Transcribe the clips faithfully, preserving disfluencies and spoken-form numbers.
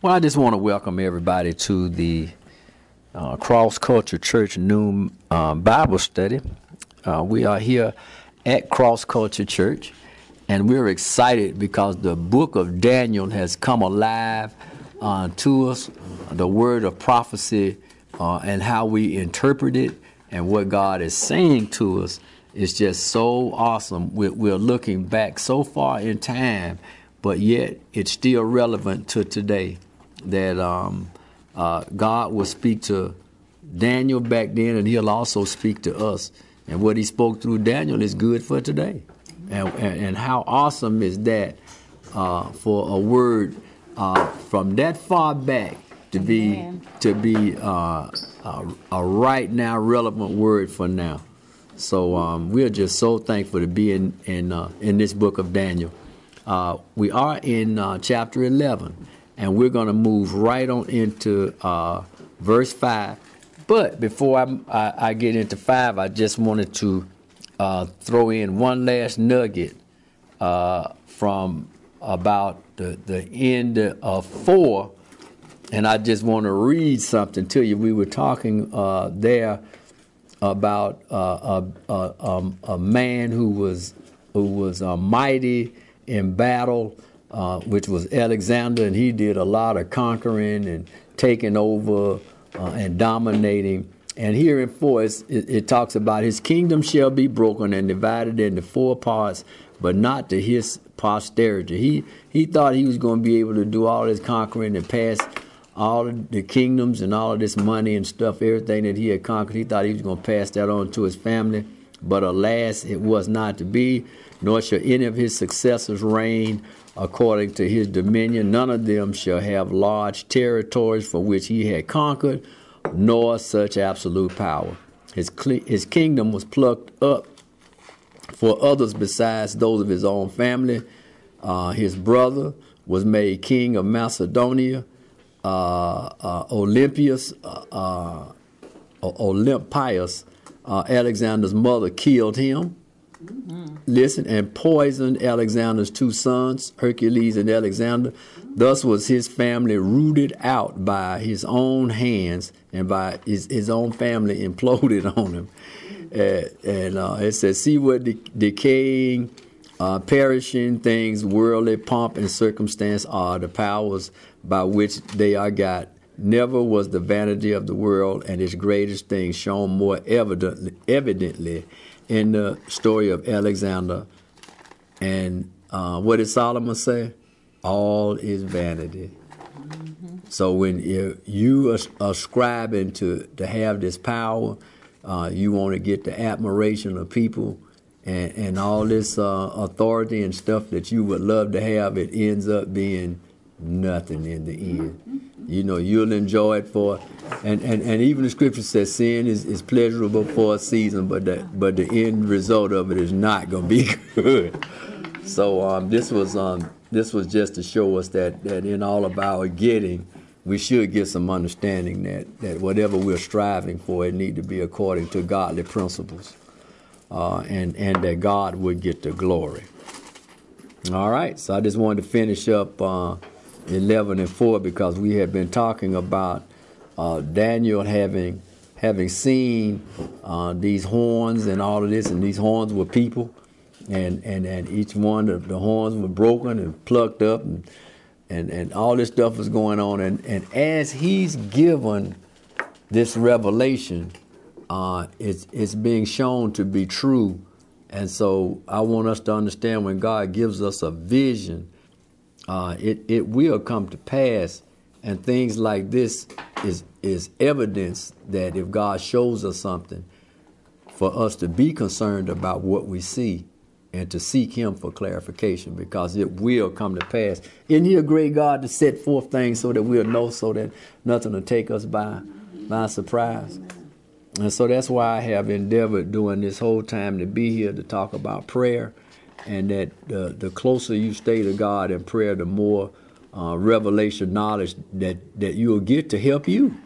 Well, I just want to welcome everybody to the uh, Cross Culture Church Noon uh, Bible Study. Uh, we are here at Cross Culture Church, and we're excited because the book of Daniel has come alive uh, to us, the word of prophecy uh, and how we interpret it and what God is saying to us is just so awesome. We're, we're looking back so far in time, but yet it's still relevant to today. That um, uh, God will speak to Daniel back then, and he'll also speak to us. And what he spoke through Daniel is good for today. And, and, and how awesome is that uh, for a word uh, from that far back to be Amen. to be uh, a, a right now relevant word for now. So um, we're just so thankful to be in in, uh, in this book of Daniel. Uh, we are in uh, chapter eleven. And we're going to move right on into uh, verse five. But before I, I, I get into five, I just wanted to uh, throw in one last nugget uh, from about the, the end of four. And I just want to read something to you. We were talking uh, there about uh, a, a, um, a man who was, who was uh, mighty in battle. Uh, which was Alexander, and he did a lot of conquering and taking over uh, and dominating. And here in four, it, it talks about his kingdom shall be broken and divided into four parts, but not to his posterity. He he thought he was going to be able to do all this conquering and pass all of the kingdoms and all of this money and stuff, everything that he had conquered. He thought he was going to pass that on to his family. But alas, it was not to be, nor shall any of his successors reign according to his dominion. None of them shall have large territories for which he had conquered, nor such absolute power. His, his kingdom was plucked up for others besides those of his own family. Uh, his brother was made king of Macedonia. Uh, uh, Olympius, uh, uh, Olympias, uh, Alexander's mother, killed him. Mm-hmm. Listen, and poisoned Alexander's two sons, Hercules and Alexander. Thus was his family rooted out by his own hands, and by his, his own family imploded on him. Uh, and uh, it says, see what de- decaying, uh, perishing things, worldly pomp and circumstance are, the powers by which they are got. Never was the vanity of the world and its greatest things shown more evidently, evidently in the story of Alexander. And uh, what did Solomon say? All is vanity. Mm-hmm. So when you, you are ascribing to, to have this power, uh, you want to get the admiration of people and, and all this uh, authority and stuff that you would love to have, it ends up being nothing in the end. You know, you'll enjoy it for, and, and, and even the scripture says sin is, is pleasurable for a season, but the, but the end result of it is not going to be good. So um, this was um, this was just to show us that, that in all of our getting, we should get some understanding that, that whatever we're striving for, it need to be according to godly principles, uh, and, and that God would get the glory. All right, so I just wanted to finish up uh, eleven and four because we had been talking about uh, Daniel having having seen uh, these horns and all of this, and these horns were people, and and, and each one of the horns were broken and plucked up, and and, and all this stuff was going on, and, and as he's given this revelation, uh, it's it's being shown to be true. And so I want us to understand when God gives us a vision, uh, it, it will come to pass. And things like this is, is evidence that if God shows us something, for us to be concerned about what we see and to seek him for clarification, because it will come to pass. Isn't he a great God to set forth things so that we'll know, so that nothing will take us by, by surprise? And so that's why I have endeavored during this whole time to be here to talk about prayer, and that uh, the closer you stay to God in prayer, the more uh, revelation knowledge that, that you'll get to help you.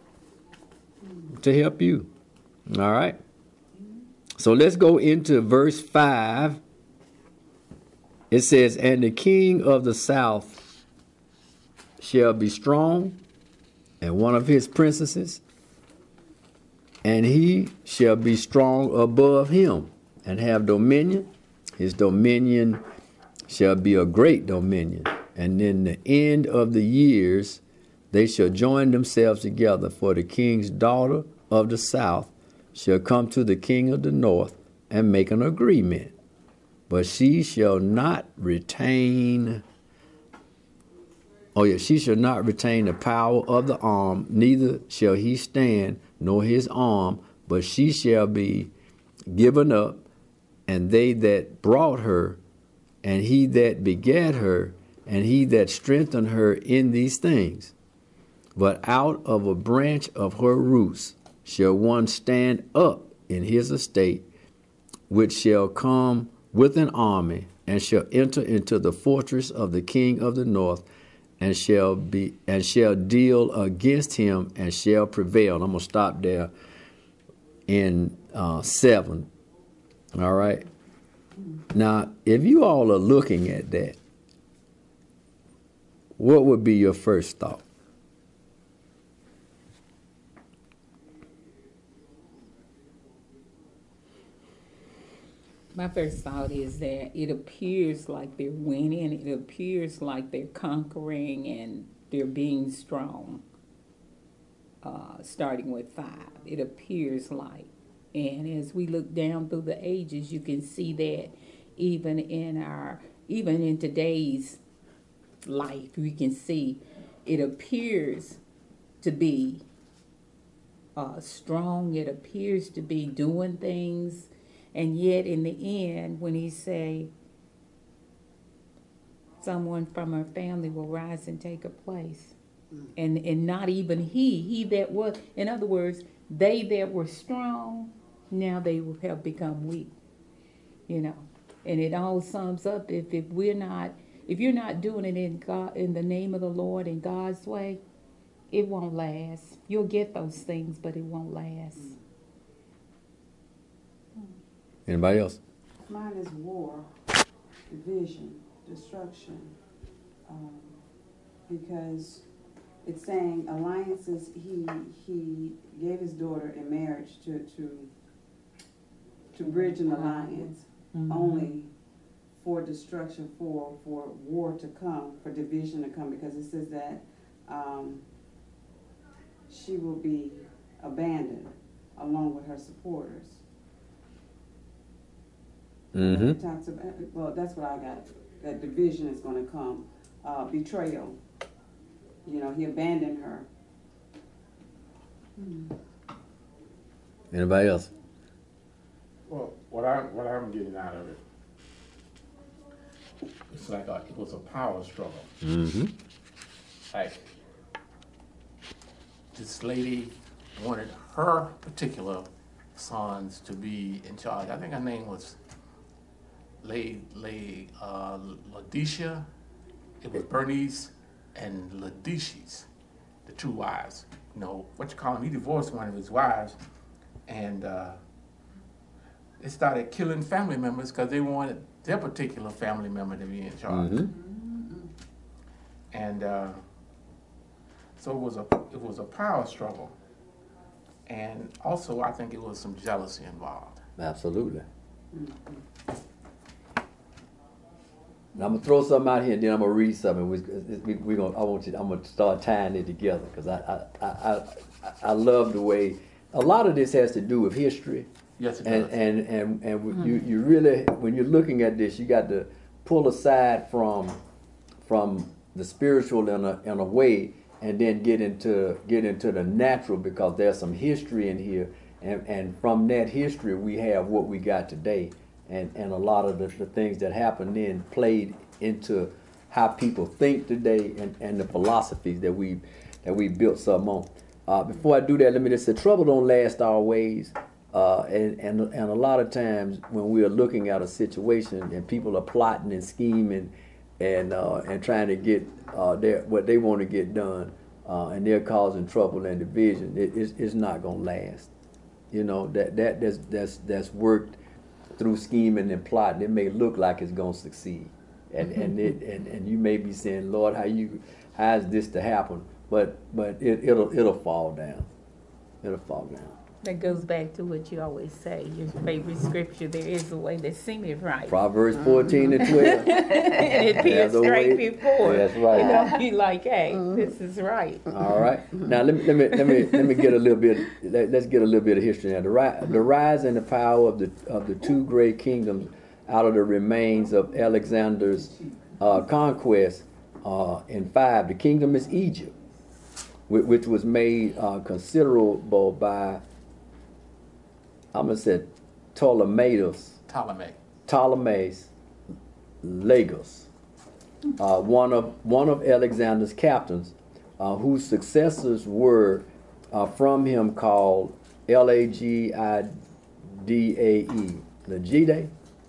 To help you. All right. So let's go into verse five. It says, and the king of the south shall be strong, and one of his princesses, and he shall be strong above him, and have dominion. His dominion shall be a great dominion. And in the end of the years, they shall join themselves together, for the king's daughter of the south shall come to the king of the north and make an agreement. But she shall not retain, oh yeah, she shall not retain the power of the arm, neither shall he stand, nor his arm, but she shall be given up, and they that brought her, and he that begat her, and he that strengthened her in these things. But out of a branch of her roots shall one stand up in his estate, which shall come with an army, and shall enter into the fortress of the king of the north, and shall be and shall deal against him, and shall prevail. And I'm gonna stop there in uh, seven. All right. Now, if you all are looking at that, what would be your first thought? My first thought is that it appears like they're winning. It appears like they're conquering and they're being strong. Uh, starting with five, it appears like. And as we look down through the ages, you can see that even in our, even in today's life, we can see it appears to be uh, strong. It appears to be doing things. And yet in the end, when he say, someone from her family will rise and take her place. Mm. And and not even he, he that was, in other words, they that were strong, now they have become weak. You know, and it all sums up, if, if we're not, if you're not doing it in God, in the name of the Lord, in God's way, it won't last. You'll get those things, but it won't last. Mm. Anybody else? Mine is war, division, destruction, um, because it's saying alliances. He he gave his daughter in marriage to to to bridge an alliance, mm-hmm. only for destruction, for for war to come, for division to come, because it says that um, she will be abandoned along with her supporters. Mm-hmm. It talks about, well, that's what I got. That division is going to come. Uh, betrayal. You know, he abandoned her. Hmm. Anybody else? Well, what I what I'm getting out of it, it's like a, it was a power struggle. Mm-hmm. Like this lady wanted her particular sons to be in charge. I think her name was Lay, Lay, uh, Laodicia. It was Bernice and Laodicia's, the two wives. You know, what you call him, he divorced one of his wives, and uh, they started killing family members because they wanted their particular family member to be in charge. Mm-hmm. And uh, so it was a it was a power struggle, and also I think it was some jealousy involved. Absolutely. Mm-hmm. Now, I'm gonna throw something out here, and then I'm gonna read something. We, we, we gonna, I want you. I'm gonna start tying it together because I, I, I, I, I love the way a lot of this has to do with history. Yes, it and, does. And and and mm-hmm. you you really, when you're looking at this, you got to pull aside from from the spiritual in a in a way, and then get into get into the natural, because there's some history in here, and and from that history we have what we got today. And, and a lot of the, the things that happened then played into how people think today, and, and the philosophies that we that we built something on. Uh, before I do that, let me just say, trouble don't last always. Uh, and, and and a lot of times when we are looking at a situation and people are plotting and scheming and uh, and trying to get uh, their, what they want to get done, uh, and they're causing trouble and division, it, it's, it's not gonna last. You know, that that that's that's that's worked through scheming and plotting. It may look like it's gonna succeed, and and it and, and you may be saying, Lord, how you how is this to happen? But but it, it'll it'll fall down. It'll fall down. That goes back to what you always say, your favorite scripture, there is a way that seemeth right. Proverbs fourteen and twelve. And it appears There's a straight way- before. That's right. You know, be like, hey, this is right. All right. Now let me let me let me let me get a little bit. Let, let's get a little bit of history now. The rise, the rise and the power of the of the two great kingdoms out of the remains of Alexander's uh, conquest uh, in five. The kingdom is Egypt, which, which was made uh, considerable by, I'm gonna say, Ptolemaios. Ptolemy. Ptolemy's Lagos, uh, one of one of Alexander's captains, uh, whose successors were uh, from him called L A G I D A E. Lagide?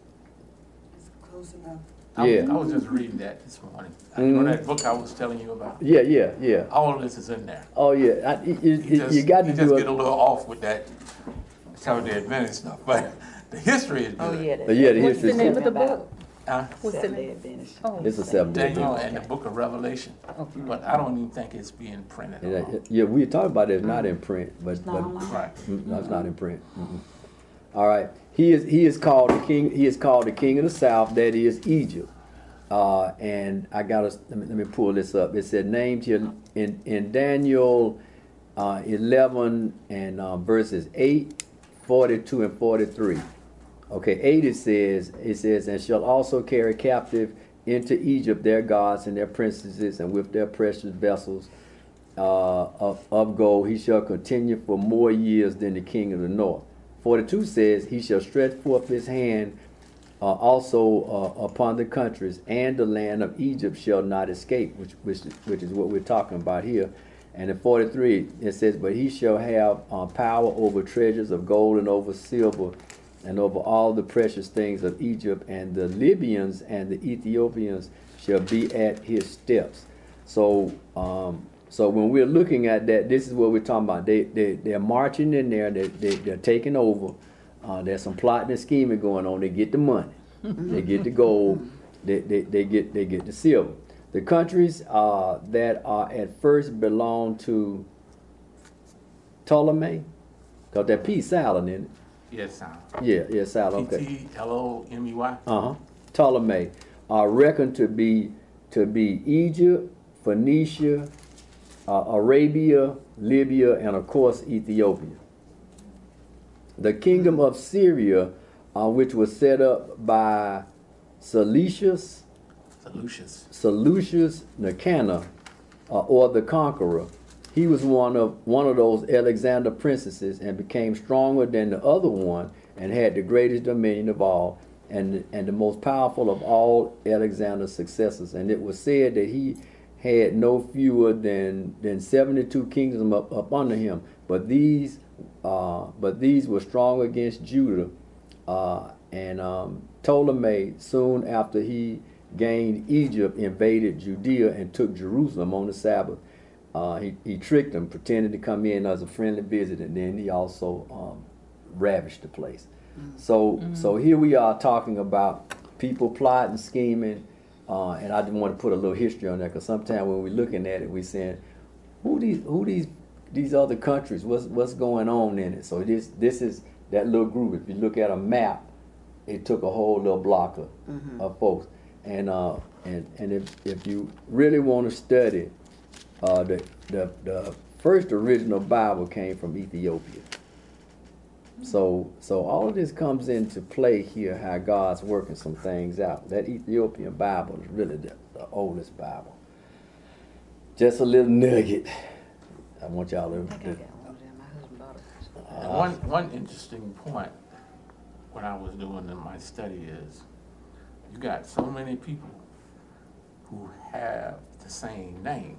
Close enough. I, Yeah. was, I was just reading that this morning. You Mhm. know that book I was telling you about? Yeah, yeah, yeah. All of this is in there. Oh yeah, I, you, you, You just, you got to you do just it. get a little off with that some of the Adventist stuff, but the history is good. Oh, yeah. But yeah, the What's the history. name of the book? Huh? What's the Seventh-day name? Adventist. Oh, It's a seven day. Daniel and the Book of Revelation, okay. but I don't even think it's being printed. Yeah, along. yeah, we talked about it. It's not in print, but Not but online. Right. Mm, no, it's not in print. Mm-mm. All right. He is he is called the king. He is called the king of the south. That is Egypt. Uh, and I got to let me, let me pull this up. It said named here in in Daniel uh, eleven and uh, verses eight, forty-two and forty-three. Okay, eight it says it says and shall also carry captive into Egypt their gods and their princesses and with their precious vessels uh, of, of gold. He shall continue for more years than the king of the north. forty-two says he shall stretch forth his hand uh, also uh, upon the countries, and the land of Egypt shall not escape, which which which is what we're talking about here. And in forty-three it says, but he shall have uh, power over treasures of gold and over silver and over all the precious things of Egypt, and the Libyans and the Ethiopians shall be at his steps. So um, so when we're looking at that, this is what we're talking about. They, they, they're marching in there, they, they, they're taking over. Uh, there's some plotting and scheming going on. They get the money, they get the gold, they, they, they, get, they get the silver. The countries uh, that are at first belong to Ptolemy, because that P silent in it. Yes, sir. Yeah, yeah, silent, P okay. T L O M E Y. Uh-huh. Ptolemy are reckoned to be to be Egypt, Phoenicia, uh, Arabia, Libya, and of course Ethiopia. The kingdom of Syria, uh, which was set up by Seleucus, Lucius. Seleucus Nicanor, uh, or the Conqueror. He was one of one of those Alexander princesses and became stronger than the other one and had the greatest dominion of all and and the most powerful of all Alexander's successors. And it was said that he had no fewer than than seventy-two kingdoms up, up under him. But these uh, but these were strong against Judah. Uh, and um, Ptolemy, soon after he gained Egypt, invaded Judea and took Jerusalem on the Sabbath. Uh, he, he tricked them, pretended to come in as a friendly visit, and then he also um, ravished the place. Mm-hmm. So mm-hmm. so here we are talking about people plotting, scheming, uh, and I just want to put a little history on that, because sometimes when we're looking at it, we're saying, who these who these these other countries? What's what's going on in it? So this this is that little group. If you look at a map, it took a whole little block of, mm-hmm. of folks, and uh, and and if if you really want to study. Uh, the, the the first original Bible came from Ethiopia. So so all of this comes into play here, how God's working some things out. That Ethiopian Bible is really the, the oldest Bible. Just a little nugget. I want y'all to. I think I got one of them. My husband bought it. And one one interesting point when I was doing in my study is you got so many people who have the same name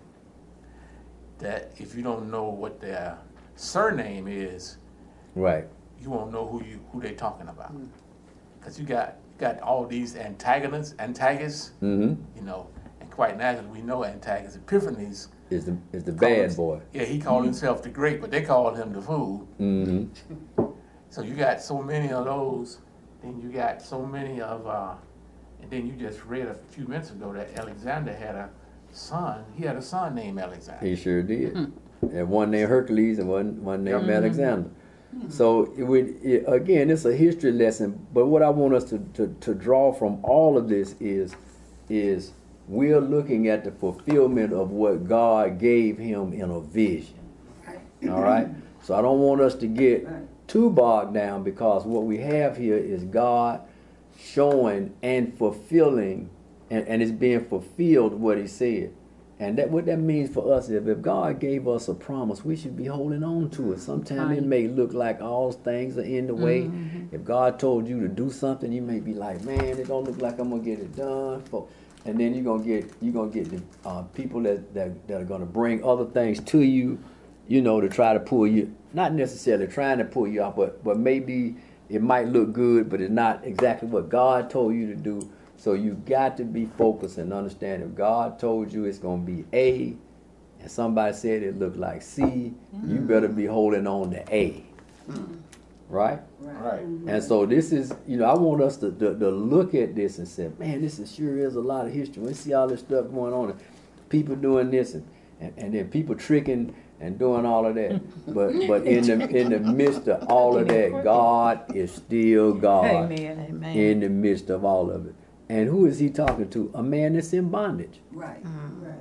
that if you don't know what their surname is, right, you won't know who you who they're talking about. Because you got you got all these antagonists, antagonists, mm-hmm. you know, and quite naturally we know Antagonists. Epiphanes is the is the called bad him- boy. Yeah, he called himself the great, but they called him the fool. Mm-hmm. So you got so many of those, then you got so many of, uh, and then you just read a few minutes ago that Alexander had a son, he had a son named Alexander. He sure did. And one named Hercules and one one named Alexander. So it would it, again, it's a history lesson. But what I want us to, to, to draw from all of this is is we're looking at the fulfillment of what God gave him in a vision. All right. So I don't want us to get too bogged down, because what we have here is God showing and fulfilling, and, and it's being fulfilled what he said. And that what that means for us is, if God gave us a promise, we should be holding on to it. Sometimes Right. it may look like all things are in the way. Mm-hmm. If God told you to do something, you may be like, man, it don't look like I'm gonna get it done. For, and then you're gonna get you're gonna get the uh, people that, that that are gonna bring other things to you, you know, to try to pull you, not necessarily trying to pull you out, but but maybe it might look good, but it's not exactly what God told you to do. So you got to be focused and understand, if God told you it's going to be A, and somebody said it looked like C, mm-hmm. you better be holding on to A. Mm-hmm. Right? Right. And so this is, you know, I want us to, to, to look at this and say, man, this is sure is a lot of history. We see all this stuff going on, and people doing this, and, and, and then people tricking and doing all of that. But but in the in the midst of all of that, God is still God. Amen. Amen. In the midst of all of it. And who is he talking to? A man that's in bondage. Right, Mm. right.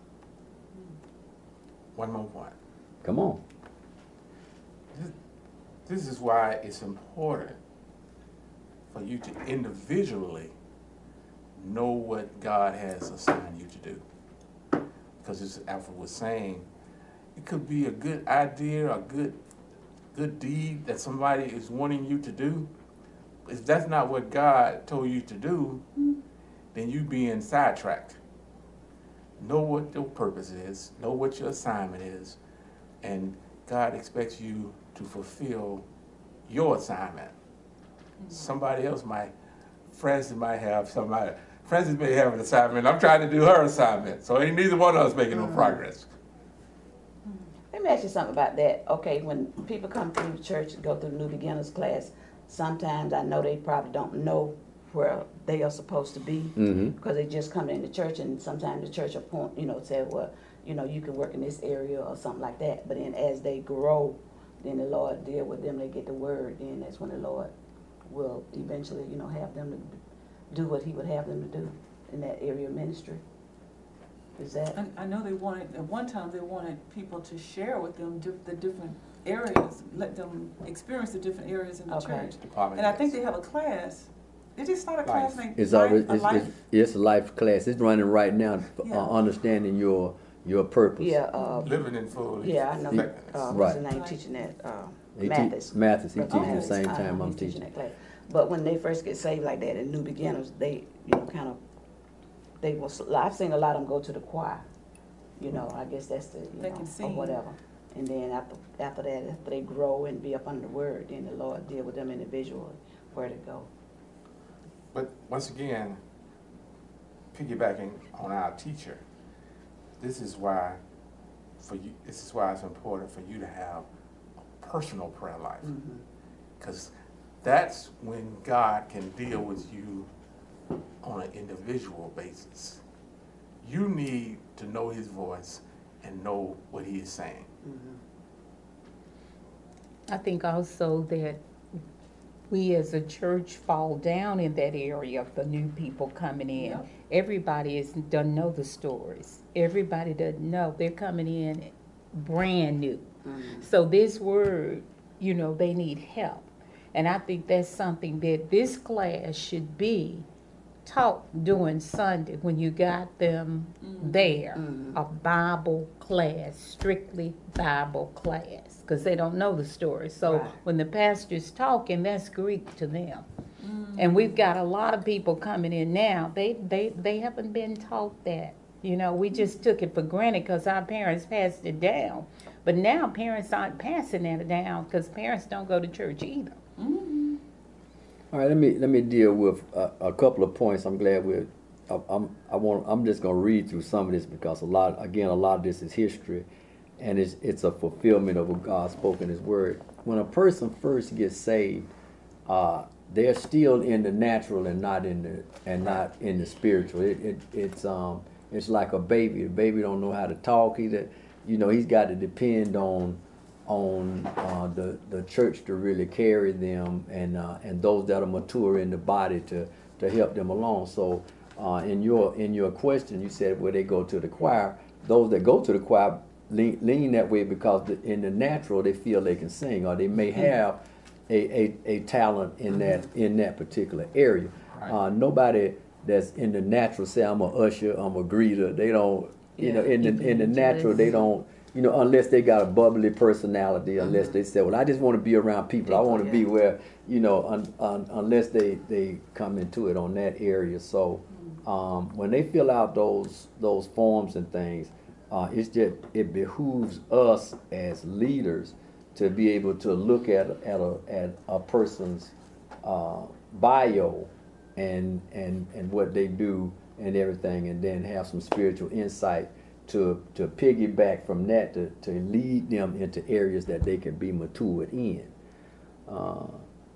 One more point. Come on. This, this is why it's important for you to individually know what God has assigned you to do. Because as Alfred was saying, it could be a good idea, a good good deed that somebody is wanting you to do. If that's not what God told you to do, then you being sidetracked. Know what your purpose is, know what your assignment is, and God expects you to fulfill your assignment. Somebody else might, Francis might have somebody, Francis may have an assignment, I'm trying to do her assignment, so ain't neither one of us making no progress. Let me ask you something about that. Okay, when people come through church and go through the New Beginners class, sometimes I know they probably don't know where they are supposed to be, Mm-hmm. because they just come into church, and sometimes the church will point, you know, say, well, you know, you can work in this area or something like that. But then as they grow, then the Lord deal with them, they get the word, then that's when the Lord will eventually, you know, have them to do what he would have them to do in that area of ministry. Is that? I, I know they wanted, at one time, they wanted people to share with them diff, the different areas, let them experience the different areas in the Okay. church. Department And I think heads. they have a class, they just started a Life. class named It's Life, already a it's, life. it's, it's a life class. It's running right now. Yeah. Uh, understanding your your purpose. Yeah, uh, Living in full yeah, I know, effectiveness. uh, Right. what's the name teaching that, uh, He te- Mathis. Mathis. He Brother teaching the Mathis, same uh, time I'm he's teaching. that class. But when they first get saved like that, in New Beginners, they, you know, kind of, they will, I've seen a lot of them go to the choir. You know, I guess that's the, you They know, can or sing. whatever. And then after, after that, after they grow and be up under the word, then the Lord deal with them individually, where to go. But once again, piggybacking on our teacher, this is why for you this is why it's important for you to have a personal prayer life. Mhm. Because that's when God can deal with you on an individual basis. You need to know his voice and know what he is saying. Mhm. I think also that we as a church fall down in that area of the new people coming in. Yep. Everybody is doesn't know the stories. Everybody doesn't know. They're coming in brand new. Mhm. So this word, you know, they need help. And I think that's something that this class should be taught during Sunday when you got them there. Mhm. A Bible class, strictly Bible class, because they don't know the story. So Right. when the pastor's talking, that's Greek to them. And we've got a lot of people coming in now. They they they haven't been taught that. You know, we just took it for granted because our parents passed it down. But now parents aren't passing that down because parents don't go to church either. All right, let me let me deal with a, a couple of points. I'm glad we're. I, I'm I want. I'm just gonna read through some of this because a lot. Again, a lot of this is history, and it's it's a fulfillment of what God spoke in His Word. When a person first gets saved, uh, they're still in the natural and not in the and not in the spiritual. It, it it's um it's like a baby. The baby don't know how to talk. He, you know, he's got to depend on on uh, the the church to really carry them, and uh, and those that are mature in the body to to help them along. So uh, in your in your question, you said where they go to the choir. Those that go to the choir lean, lean that way because the, in the natural they feel they can sing, or they may have a, a, a talent in that in that particular area. Right. Uh, nobody that's in the natural say I'm a usher, I'm a greeter. They don't, you know, in the in the natural they don't, you know, unless they got a bubbly personality, unless they say, well, I just want to be around people. I want to be where, you know, un, un, unless they they come into it on that area. So um, when they fill out those those forms and things, uh, it's just it behooves us as leaders to be able to look at at a at a person's uh, bio and and and what they do and everything, and then have some spiritual insight to to piggyback from that to, to lead them into areas that they can be matured in. Uh,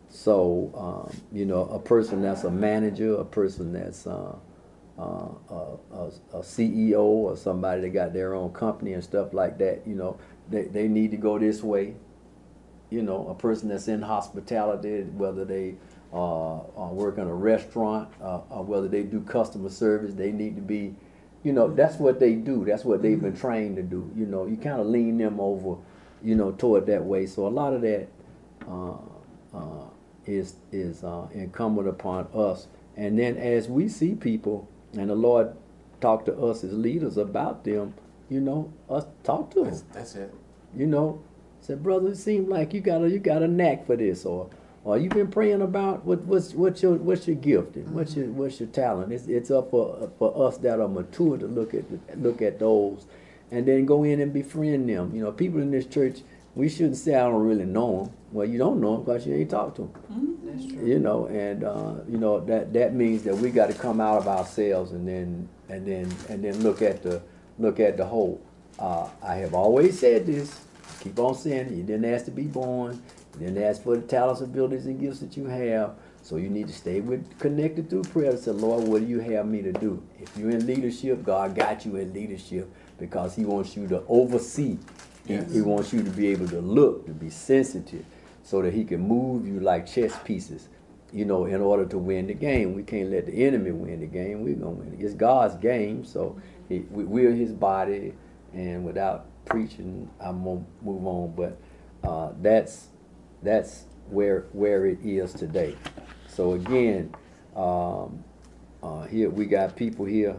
so um, you know, a person that's a manager, a person that's uh, uh, a, a, a C E O, or somebody that got their own company and stuff like that, you know, they, they need to go this way. You know, a person that's in hospitality, whether they uh, uh, work in a restaurant, uh, or whether they do customer service, they need to be, you know, that's what they do. That's what they've been trained to do. You know, you kind of lean them over, you know, toward that way. So a lot of that uh, uh, is is uh, incumbent upon us. And then as we see people, and the Lord talk to us as leaders about them, you know, us talk to them. That's, that's it. You know, said, brother, it seems like you got a you got a knack for this, or or you've been praying about what what's what's your what's your gift and what's your what's your talent. It's it's up for for us that are mature to look at look at those, and then go in and befriend them. You know, people in this church, we shouldn't say I don't really know them. Well, you don't know them because you ain't talked to them. Mm-hmm. That's true. You know, and uh, you know that that means that we got to come out of ourselves and then and then and then look at the look at the whole. Uh, I have always said this. Keep on saying it. You didn't ask to be born. You didn't ask for the talents, abilities, and gifts that you have. So you need to stay with connected through prayer and say, Lord, what do you have me to do? If you're in leadership, God got you in leadership because He wants you to oversee. Yes. He, he wants you to be able to look, to be sensitive, so that He can move you like chess pieces, you know, in order to win the game. We can't let the enemy win the game. We're going to win it. It's God's game, so he, we, we're His body, and without preaching, I'm gonna move on, but uh, that's that's where where it is today. So again, um, uh, here we got people here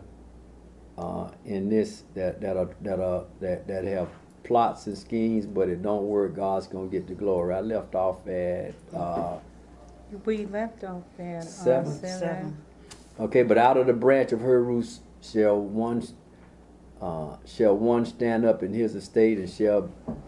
uh, in this that that are that are that that have plots and schemes, but it don't work. God's gonna get the glory. I left off at uh, We left off at uh, Seven? seven. Seven. okay, but out of the branch of her roots shall one Uh, shall one stand up in his estate, and shall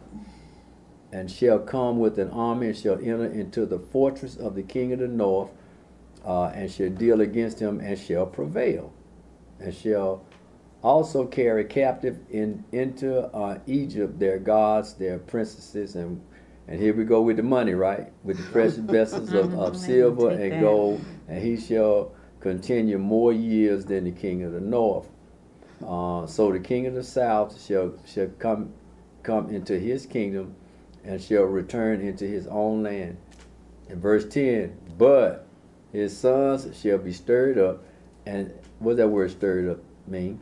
and shall come with an army, and shall enter into the fortress of the king of the north, uh, and shall deal against him, and shall prevail, and shall also carry captive in into uh, Egypt their gods, their princesses, and and here we go with the money, right? With the precious vessels of, of silver and gold, and he shall continue more years than the king of the north. Uh, so the king of the south shall shall come come into his kingdom, and shall return into his own land. In verse ten, but his sons shall be stirred up, and what does that word stirred up mean?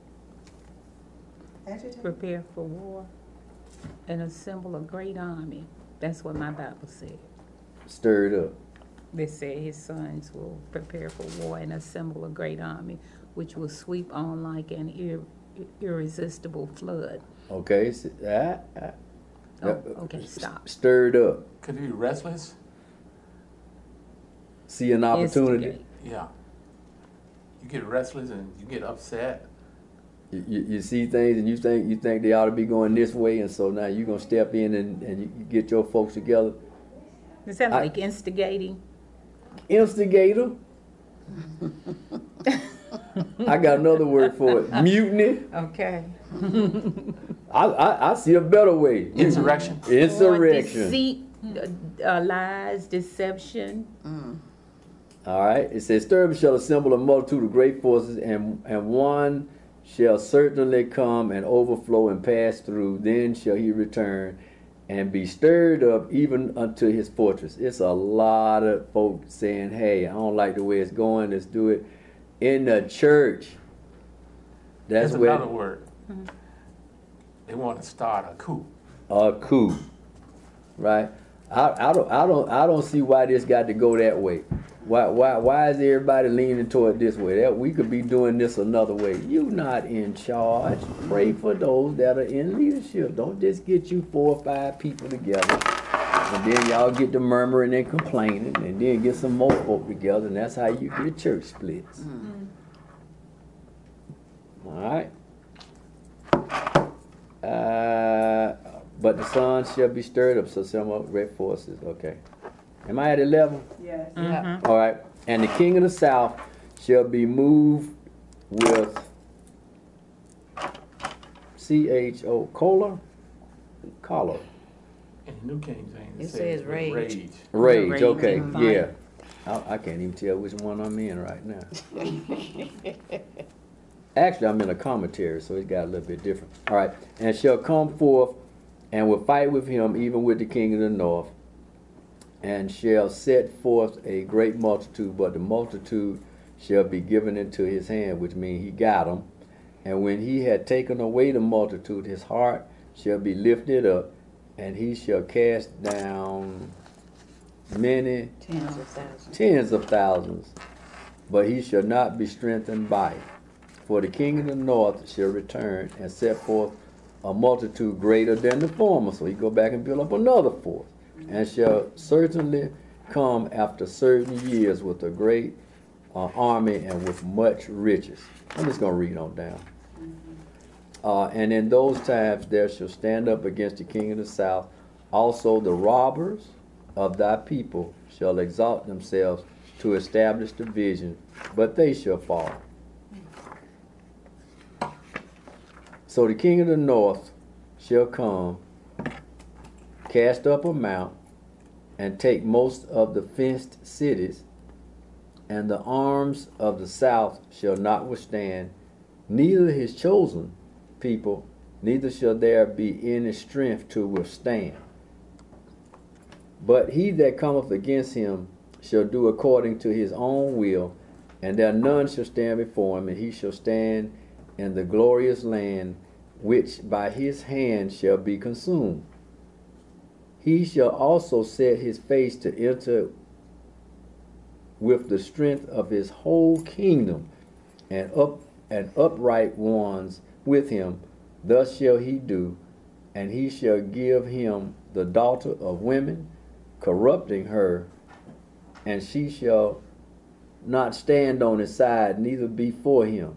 Agitated. Prepare for war and assemble a great army. That's what my Bible said. Stirred up. They said his sons will prepare for war and assemble a great army, which will sweep on like an ir irresistible flood. Okay. So, ah, ah. Oh, okay, stop. Stirred up. Could it be restless? See an opportunity. Instigate. Yeah. You get restless and you get upset. You, you, you see things and you think you think they ought to be going this way, and so now you're gonna step in and, and you, you get your folks together. Is that I- like instigating? Instigator. I got another word for it. Mutiny. Okay. I, I, I see a better way. Insurrection. Or Insurrection. deceit, uh, lies, deception. All right. It says, stir up shall assemble a multitude of great forces, and and one shall certainly come and overflow and pass through. Then shall he return and be stirred up even unto his fortress. It's a lot of folks saying, hey, I don't like the way it's going. Let's do it in the church. That's There's where another word. They want to start a coup. a coup, right? I, I don't I don't I don't see why this got to go that way. Why why why is everybody leaning toward this way? That we could be doing this another way. You not in charge. Pray for those that are in leadership. Don't just get you four or five people together, and then y'all get to murmuring and complaining, and then get some more folk together, and that's how you get church splits. Mm-hmm. All right. Uh, but the sun shall be stirred up, so some of great forces. Okay. Am I at eleven? Yes. Yeah. All right. And the king of the south shall be moved with C H O, choler? Choler. In the New King James, it, It says, says with rage. rage. Rage, Rage okay, and fire. yeah. I, I can't even tell which one I'm in right now. Actually, I'm in a commentary, so it's got a little bit different. All right. And shall come forth and will fight with him, even with the king of the north, and shall set forth a great multitude, but the multitude shall be given into his hand, which means he got them. And when he had taken away the multitude, his heart shall be lifted up, and he shall cast down many Tens of thousands. tens of thousands, but he shall not be strengthened by it. For the king of the north shall return and set forth a multitude greater than the former. So he go back and build up another force, and shall certainly come after certain years with a great uh, army and with much riches. I'm just going to read on down. Uh, and in those times there shall stand up against the king of the south also the robbers of thy people shall exalt themselves to establish the vision, but they shall fall. So the king of the north shall come, cast up a mount, and take most of the fenced cities, and the arms of the south shall not withstand, neither his chosen people, neither shall there be any strength to withstand. But he that cometh against him shall do according to his own will, and there none shall stand before him, and he shall stand in the glorious land, which by his hand shall be consumed. He shall also set his face to enter with the strength of his whole kingdom, and up and upright ones with him. Thus shall he do, and he shall give him the daughter of women, corrupting her, and she shall not stand on his side, neither be for him.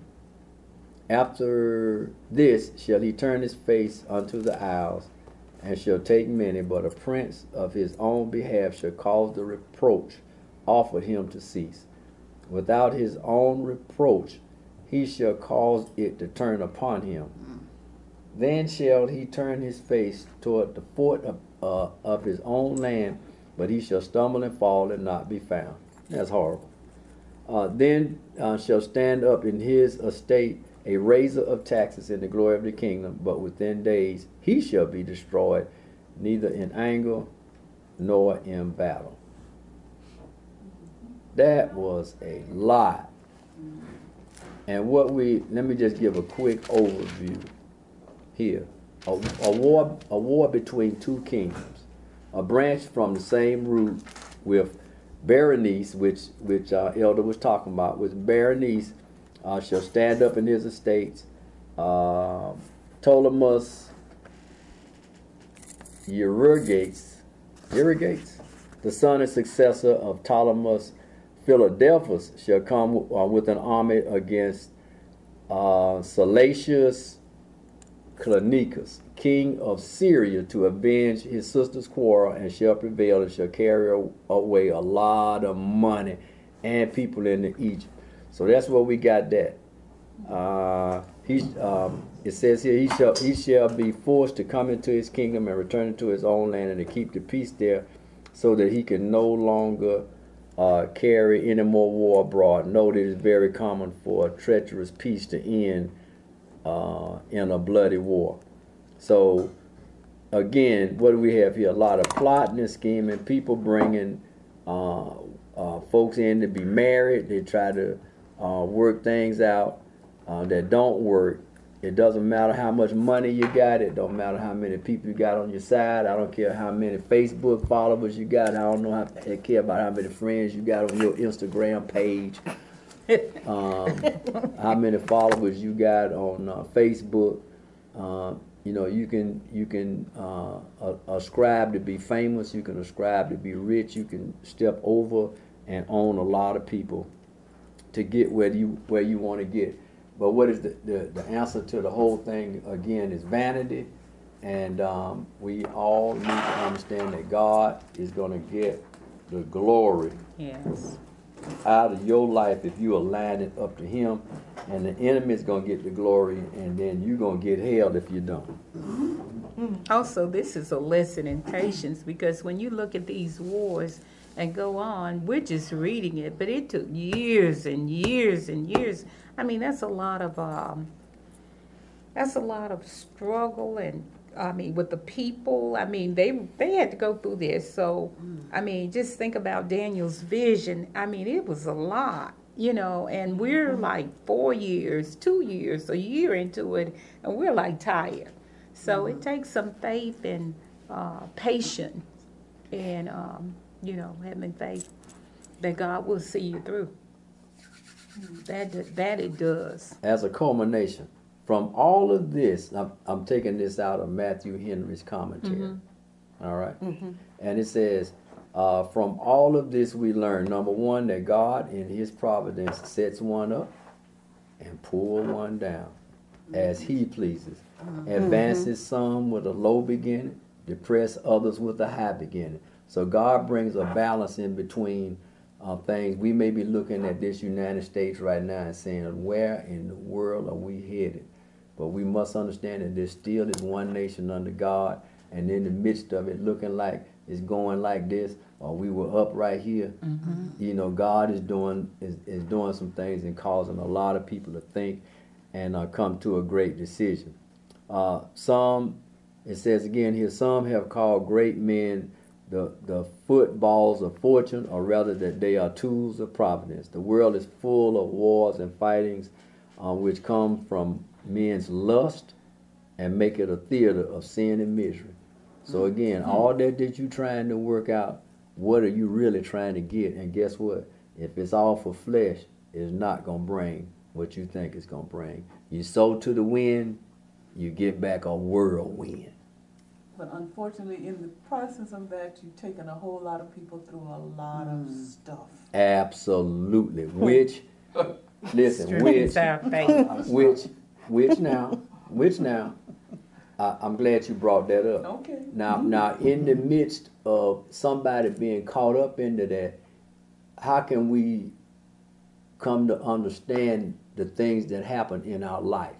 After this shall he turn his face unto the isles, and shall take many, but a prince of his own behalf shall cause the reproach offered him to cease. Without his own reproach he shall cause it to turn upon him. Then shall he turn his face toward the fort of, uh, of his own land, but he shall stumble and fall and not be found. That's horrible. Uh, then uh, shall stand up in his estate a raiser of taxes in the glory of the kingdom, but within days he shall be destroyed, neither in anger nor in battle. That was a lot. And what we, let me just give a quick overview here. A, a war, a war between two kingdoms, a branch from the same root with Berenice, which which uh, Elder was talking about, with Berenice uh, shall stand up in his estates. Uh, Ptolemus Euergetes, Euergetes, the son and successor of Ptolemus Philadelphus, shall come uh, with an army against uh, Salacius Claunicus, king of Syria, to avenge his sister's quarrel, and shall prevail, and shall carry away a lot of money and people into Egypt. So that's where we got that. Uh, he, um, it says here, he shall he shall be forced to come into his kingdom and return into his own land, and to keep the peace there, so that he can no longer uh, carry any more war abroad. Note it is very common for a treacherous peace to end uh, in a bloody war. So again, what do we have here? A lot of plotting and scheming, people bringing uh, uh, folks in to be married. They try to uh, work things out uh, that don't work. It doesn't matter how much money you got. It don't matter how many people you got on your side. I don't care how many Facebook followers you got. I don't know how I care about how many friends you got on your Instagram page. um, how many followers you got on uh, Facebook. Uh, you know, you can you can uh, ascribe to be famous. You can ascribe to be rich. You can step over and own a lot of people to get where you where you want to get. But what is the, the, the answer to the whole thing, again, is vanity. And um, we all need to understand that God is going to get the glory Yes. out of your life if you align it up to Him. And the enemy is going to get the glory, and then you're going to get held if you don't. Also, this is a lesson in patience, because when you look at these wars and go on, we're just reading it, but it took years and years and years. I mean, that's a lot of um, that's a lot of struggle, and I mean, with the people. I mean, they they had to go through this. So, I mean, just think about Daniel's vision. I mean, it was a lot, you know. And we're like four years, two years, a year into it, and we're like tired. So it takes some faith and uh, patience, and um, you know, having faith that God will see you through. That that it does. As a culmination, from all of this, I'm, I'm taking this out of Matthew Henry's commentary. Mm-hmm. All right? Mm-hmm. And it says, uh, from all of this we learn, number one, that God in His providence sets one up and pull one down as He pleases. Mm-hmm. Advances some with a low beginning, depress others with a high beginning. So God brings a balance in between uh, things. We may be looking at this United States right now and saying, where in the world are we headed? But we must understand that there still is one nation under God, and in the midst of it looking like it's going like this, or we were up right here, mm-hmm. you know, God is doing is, is doing some things and causing a lot of people to think and uh, come to a great decision. Uh, some, it says again here, some have called great men the, the footballs of fortune, or rather that they are tools of providence. The world is full of wars and fightings uh, which come from men's lust and make it a theater of sin and misery. So again, mm-hmm. all that that you're trying to work out, what are you really trying to get? And guess what? If it's all for flesh, it's not going to bring what you think it's going to bring. You sow to the wind, you get back a whirlwind. But unfortunately, in the process of that, you've taken a whole lot of people through a lot mm. of stuff. Absolutely. Which, listen, which, which, which now, which now, I, I'm glad you brought that up. Okay. Now, mm-hmm. now, in the midst of somebody being caught up into that, how can we come to understand the things that happen in our life?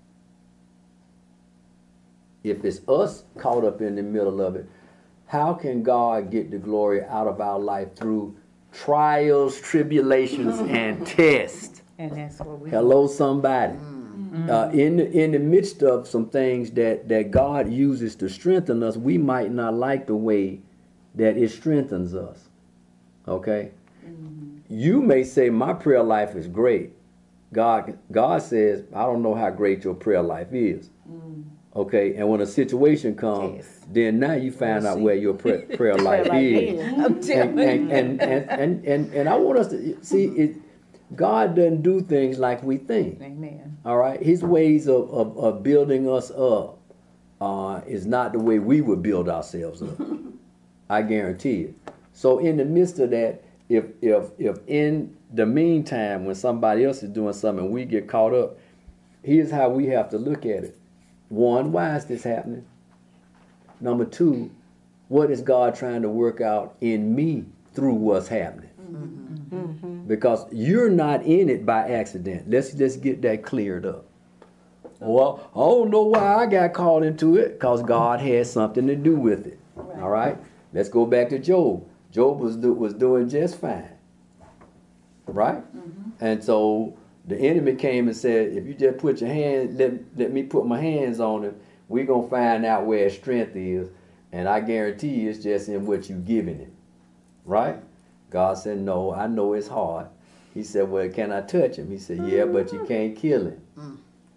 If it's us caught up in the middle of it, how can God get the glory out of our life through trials, tribulations, and tests? And that's what we Hello, somebody. Mm-hmm. Uh, in the, in the midst of some things that, that God uses to strengthen us, we might not like the way that it strengthens us. Okay? Mm-hmm. You may say, my prayer life is great. God, God says, I don't know how great your prayer life is. Mm. Okay, and when a situation comes, yes. then now you find out where your prayer, prayer life is. I'm telling you. And, and, and, and, and, and I want us to see, it. God doesn't do things like we think. Amen. All right? His ways of, of, of building us up uh, is not the way we would build ourselves up. I guarantee it. So in the midst of that, if, if, if in the meantime, when somebody else is doing something and we get caught up, here's how we have to look at it. One, why is this happening? Number two, what is God trying to work out in me through what's happening? Mm-hmm. Mm-hmm. Because you're not in it by accident. Let's just get that cleared up. Well, I don't know why I got called into it, because God had something to do with it. Right. All right? Let's go back to Job. Job was, do, was doing just fine. Right? Mm-hmm. And so The enemy came and said, if you just put your hand, let, let me put my hands on him, we're going to find out where his strength is. And I guarantee you it's just in what you giving him. Right? God said, no, I know it's hard. He said, well, can I touch him? He said, yeah, but you can't kill him. Mm.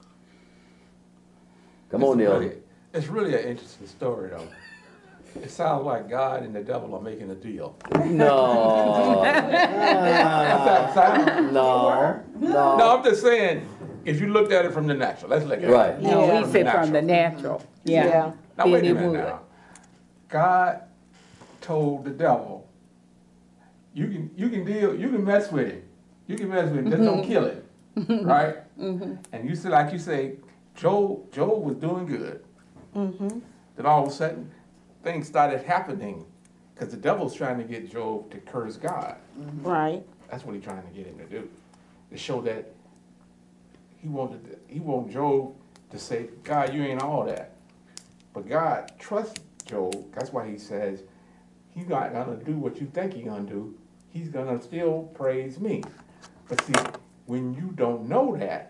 Come It's on, Neil. really, it's really an interesting story, though. It sounds like God and the devil are making a deal. No. Does that sound? No. No. No, I'm just saying, if you looked at it from the natural, let's look at Right. it. No, Yeah. he said from the natural. Yeah. Yeah. Now, Then wait a it minute would. now. God told the devil, you can you can deal, you can mess with him. You can mess with him, just don't kill him. Right? And you said, like you say, Job, Job was doing good. Then all of a sudden, things started happening because the devil's trying to get Job to curse God. Right. That's what he's trying to get him to do. To show that he wanted he wanted Job to say, God, you ain't all that. But God trusts Job. That's why he says he's not gonna do what you think he's gonna do. He's gonna still praise me. But see, when you don't know that,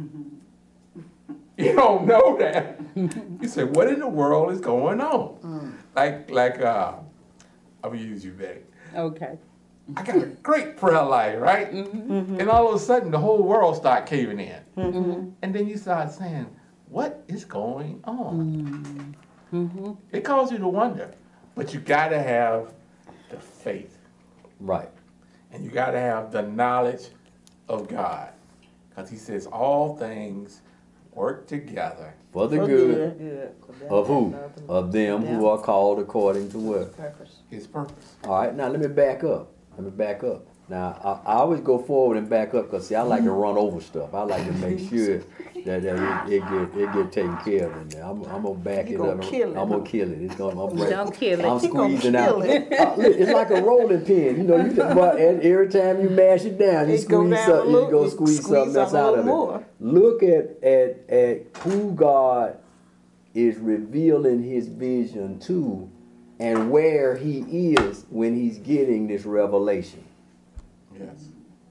you don't know that. You say, what in the world is going on? Mm. Like, like, uh, I'm gonna use you, Betty. Okay. I got a great prayer life, right? And all of a sudden, the whole world start caving in. And then you start saying, what is going on? It causes you to wonder. But you got to have the faith. Right. And you got to have the knowledge of God. Because he says all things work together. For the For good Good. of who? Of them who are called according to what? Purpose. His purpose. All right, now let me back up. Let me back up. Now, I, I always go forward and back up because, see, I like to run over stuff. I like to make sure that, that it, it get it get taken care of in there. I'm, I'm going to back You it gonna up. kill it, I'm huh? going to kill it. It's gonna, I'm right. Don't kill it. I'm He gonna squeezing out. kill it. Uh, look, it's like a rolling pin. You know, you just, but every time you mash it down, you It go squeeze down something, a little- you go you squeeze, squeeze something else something a out of little it. more. Look at, at, at who God is revealing his vision to and where he is when he's getting this revelation. Yes.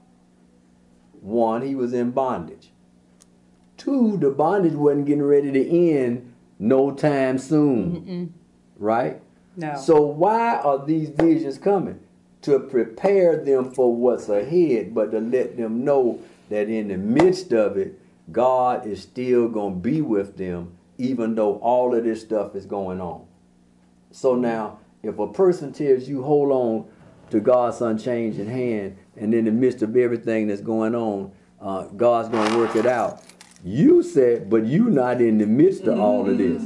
One, he was in bondage. Two, the bondage wasn't getting ready to end no time soon. Right? No. So why are these visions coming? To prepare them for what's ahead, but to let them know that in the midst of it, God is still going to be with them, even though all of this stuff is going on. So now, if a person tells you, hold on to God's unchanging hand, and in the midst of everything that's going on, uh, God's going to work it out. You said, but you not in the midst of all of this.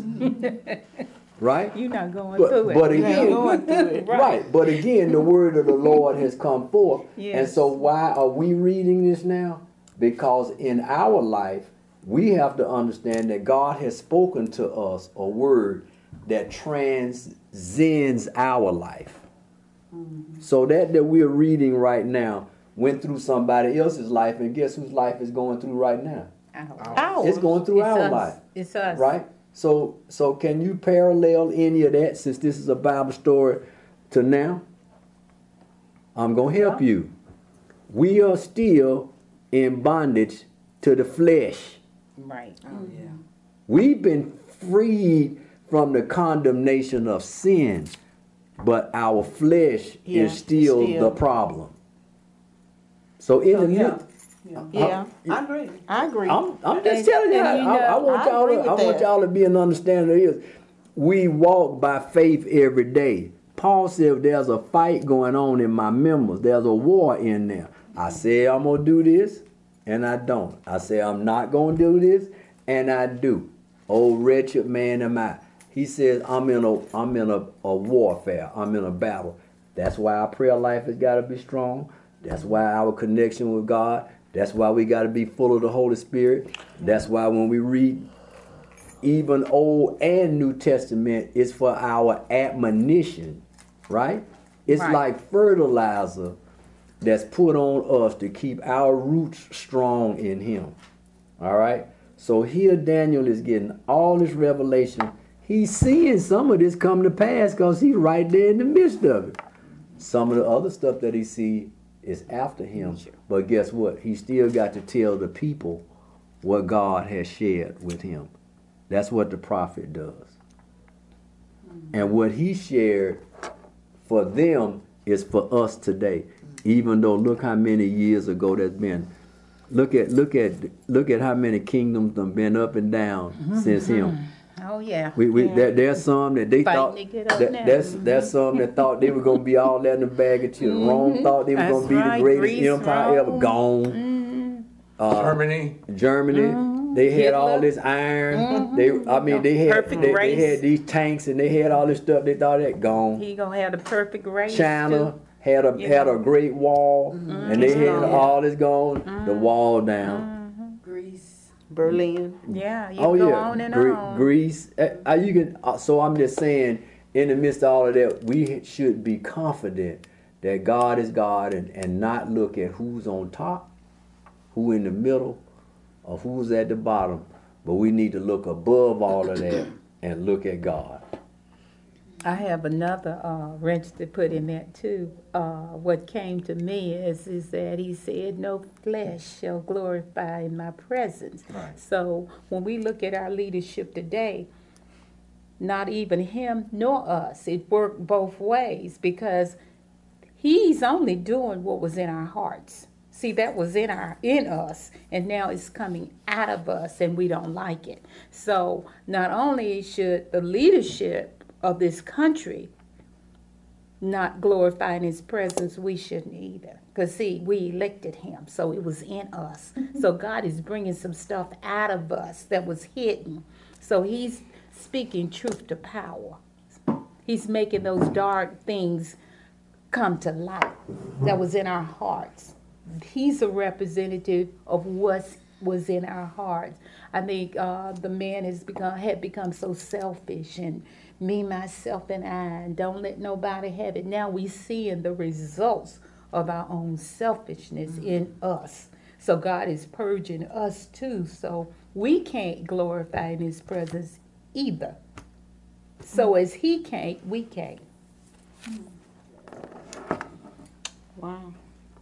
Right? You're not going But, through it. but You ain't again, going through it. right. But again, the word of the Lord has come forth. And Yes. so why are we reading this now? Because in our life, we have to understand that God has spoken to us a word that transcends our life. So that that we're reading right now went through somebody else's life, and guess whose life is going through right now? Ow. Ours. It's going through It's our us. life. It's us. Right? So so can you parallel any of that, since this is a Bible story, to now? I'm going to help you. We are still in bondage to the flesh. Right. Oh, yeah. We've been freed from the condemnation of sin, but our flesh Yeah, is still, still. the problem. So in So, the yeah. midst, Yeah. Yeah, I agree. I agree. I'm, I'm just And- telling you, and I, you I, I know, want I y'all agree to, with I want that. y'all to be an understanding of this. We walk by faith every day. Paul said there's a fight going on in my members. There's a war in there. I say I'm going to do this, and I don't. I say I'm not going to do this, and I do. Oh, wretched man am I. He says I'm in a I'm in a, a warfare. I'm in a battle. That's why our prayer life has got to be strong. That's why our connection with God. That's why we got to be full of the Holy Spirit. That's why when we read even Old and New Testament, it's for our admonition, right? It's Right. like fertilizer that's put on us to keep our roots strong in Him. All right? So here Daniel is getting all this revelation. He's seeing some of this come to pass because he's right there in the midst of it. Some of the other stuff that he see is after him. But guess what? He still got to tell the people what God has shared with him. That's what the prophet does. And what he shared for them is for us today. Even though look how many years ago that's been. Look at look at look at how many kingdoms have been up and down mm-hmm. since him. Oh yeah. We, we yeah. there, there's some that they Fighting thought to get up that, now. that's Mm-hmm. that's some that thought they were gonna be all that in the bag of children. Mm-hmm. Rome thought they were That's gonna be right. the greatest Greece, empire ever. Rome. Gone. Mm-hmm. Uh, Germany. Germany. Mm-hmm. They had Hitler. all this iron. Mm-hmm. They I mean they had Perfect they, they race. had these tanks and they had all this stuff. They thought that gone. He gonna have the perfect race. China too. had a You had know. a great wall, Mm-hmm. and they had Yeah. all this gone. Mm-hmm. The wall down. Greece. Berlin. Yeah, you Oh go yeah, on and Gre- on. Greece. Uh, uh, you can. Uh, so I'm just saying, in the midst of all of that, we should be confident that God is God, and, and not look at who's on top, who in the middle, or who's at the bottom. But we need to look above all of that and look at God. I have another uh, wrench to put in that too. Uh, what came to me is is that he said, "No flesh shall glorify in my presence." Right. So when we look at our leadership today, not even him nor us, it worked both ways because he's only doing what was in our hearts. See, that was in our in us, and now it's coming out of us, and we don't like it. So not only should the leadership of this country not glorifying his presence, we shouldn't either. Because see, we elected him, so it was in us. So God is bringing some stuff out of us that was hidden. So he's speaking truth to power. He's making those dark things come to light that was in our hearts. He's a representative of what was in our hearts. I think uh, the man has become had become so selfish and me, myself, and I, and don't let nobody have it. Now we seeing the results of our own selfishness mm-hmm. in us. So God is purging us too. So we can't glorify in his presence either. So mm-hmm. as he can't, we can't. Wow.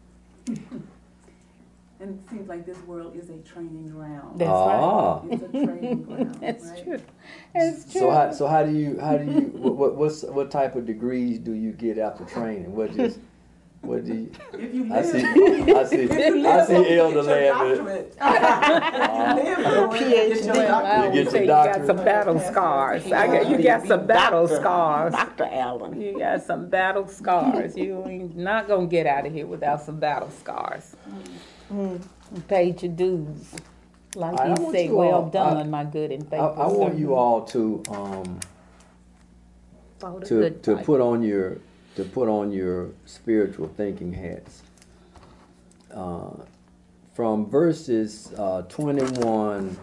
And it seems like this world is a training ground. That's Ah. right. It's a training ground. That's right? true. That's true. So how so how do you how do you what what what's, what type of degrees do you get after training? What just what do you? If you I live, see I see if you I live, see Elder get your laughing. doctorate. If you live, P H D. get your Well, I doctorate. You get would say your you got doctorate. some battle scars. I got, you got some battle scars. Doctor Allen. You got some battle scars. You ain't not gonna get out of here without some battle scars. You paid your dues. Like I he want say, you well all- done, I- my good and I, faithful I want servant. you all to um Oh, the to good to type. put on your to put on your spiritual thinking hats. Uh, from verses uh, twenty-one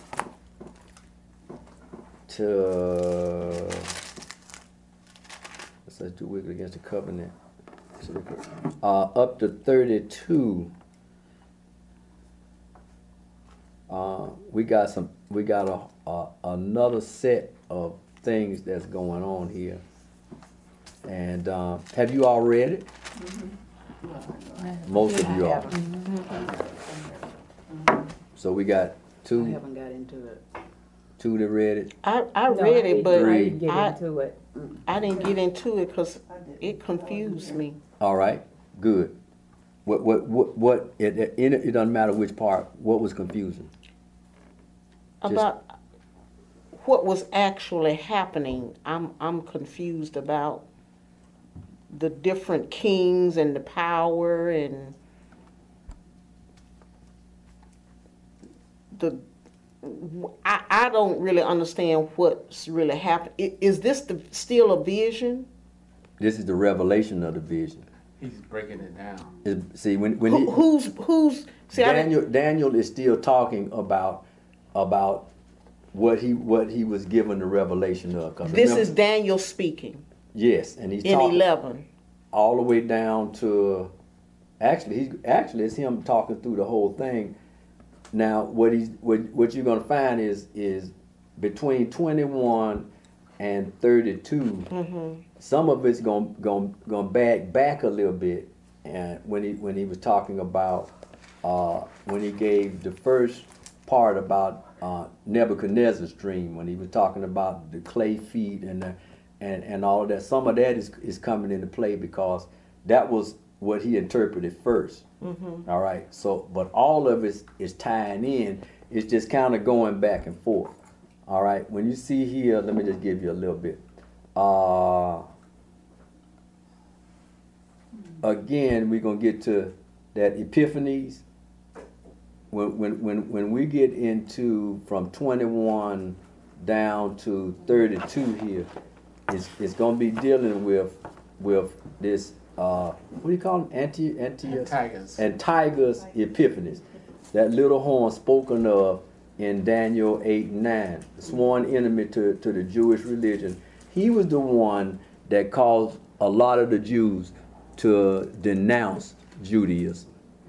to let's say too wicked against the covenant, uh, up to thirty-two. Uh, we got some. We got a, a another set of things that's going on here. And uh, have you all read it? Mm-hmm. Most of you are. So we got I two, haven't got into it. two that read it. I, I No, read I it, but didn't- I Three. didn't get I, into it. I didn't get into it because it confused me. All right, good. What what what what? It it, it doesn't matter which part. What was confusing? Just- About what was actually happening. I'm I'm confused about the different kings and the power and the I, I don't really understand what's really happening. I- Is this the, still a vision? This is the revelation of the vision. He's breaking it down. It- see, when when Who, he, who's who's see, I didn't- Daniel Daniel is still talking about about what he what he was given the revelation of. 'Cause this remember- is Daniel speaking yes, and he's in talking eleven. all the way down to actually he's actually it's him talking through the whole thing. Now what he's what what you're gonna find is is between twenty-one and thirty-two. Mm-hmm. Some of it's gonna gonna gonna back back a little bit and when he when he was talking about uh, when he gave the first part about uh, Nebuchadnezzar's dream, when he was talking about the clay feet and the, and and all of that. Some of that is is coming into play because that was what he interpreted first. Mm-hmm. All right. So, but all of it is tying in. It's just kind of going back and forth. All right. When you see here, let me just give you a little bit. Uh, again, we're gonna get to that Epiphanies. When when when when we get into from twenty-one down to thirty-two here, it's it's gonna be dealing with with this uh what do you call them? Anti anti Antiochus. Antiochus Epiphanes. That little horn spoken of in Daniel eight and nine, the sworn enemy to, to the Jewish religion. He was the one that caused a lot of the Jews to denounce Judaism.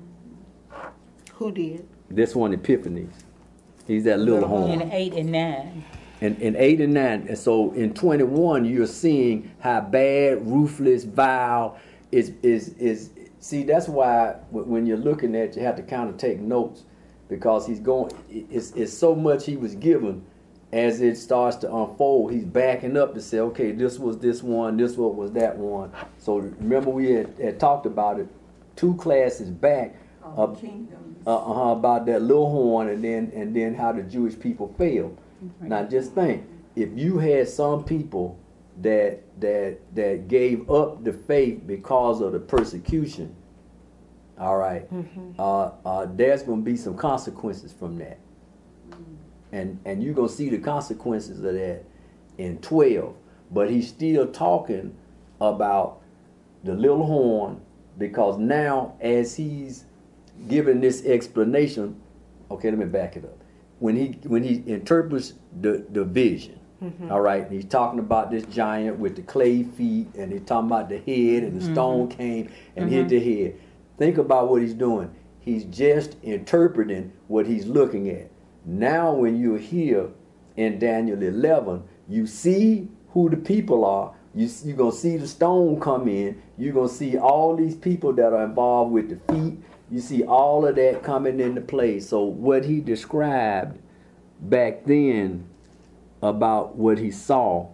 Who did? This one, Epiphanes. He's that little horn. In eight and nine. In, in eight and nine. And so in twenty-one, you're seeing how bad, ruthless, vile is is is. See, that's why when you're looking at it, you have to kind of take notes, because he's going. It's it's so much he was given. As it starts to unfold, he's backing up to say, okay, this was this one, this what was that one. So remember we had, had talked about it two classes back. Oh, Uh, uh, about that little horn, and then and then how the Jewish people failed. Right. Now just think, if you had some people that that that gave up the faith because of the persecution, all right, mm-hmm. uh, uh, there's going to be some consequences from that, mm-hmm. and and you're going to see the consequences of that in twelve. But he's still talking about the little horn, because now as he's given this explanation, okay, let me back it up. When he when he interprets the, the vision, mm-hmm. all right, and he's talking about this giant with the clay feet, and he's talking about the head, and the mm-hmm. stone came and mm-hmm. hit the head. Think about what he's doing. He's just interpreting what he's looking at. Now when you're here in Daniel eleven, you see who the people are. You, you're going to see the stone come in. You're going to see all these people that are involved with the feet. You see all of that coming into play. So what he described back then about what he saw,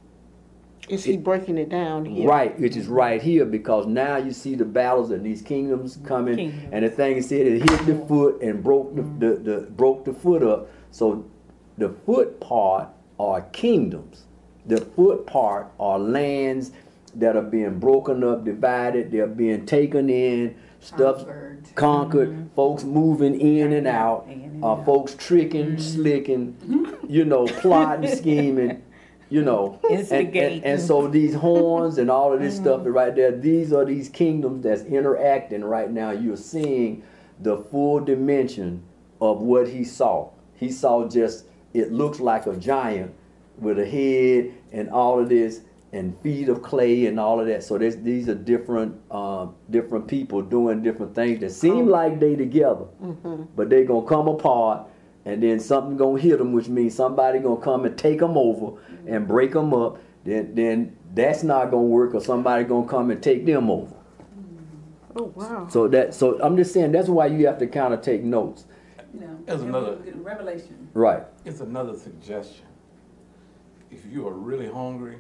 is he it, breaking it down here? Right, which is right here, because now you see the battles and these kingdoms coming, Kingdom. And the thing he said, it hit the foot and broke the, the, the broke the foot up. So the foot part are kingdoms. The foot part are lands that are being broken up, divided. They're being taken in. Stuff conquered, conquered mm-hmm. folks moving in and out, and uh, out. Folks tricking, mm-hmm. slicking, mm-hmm. you know, plotting, scheming, you know, and, and, and so these horns and all of this mm-hmm. stuff right there, these are these kingdoms that's interacting right now. You're seeing the full dimension of what he saw. He saw just, it looks like a giant with a head and all of this, and feet of clay and all of that. So these are different uh, different people doing different things that seem like they together, mm-hmm. but they gonna come apart, and then something gonna hit them, which means somebody gonna come and take them over mm-hmm. and break them up. Then then that's not gonna work, or somebody gonna come and take them over. Oh wow! So that so I'm just saying that's why you have to kind of take notes. You know, There's another revelation. Right. It's another suggestion. If you are really hungry,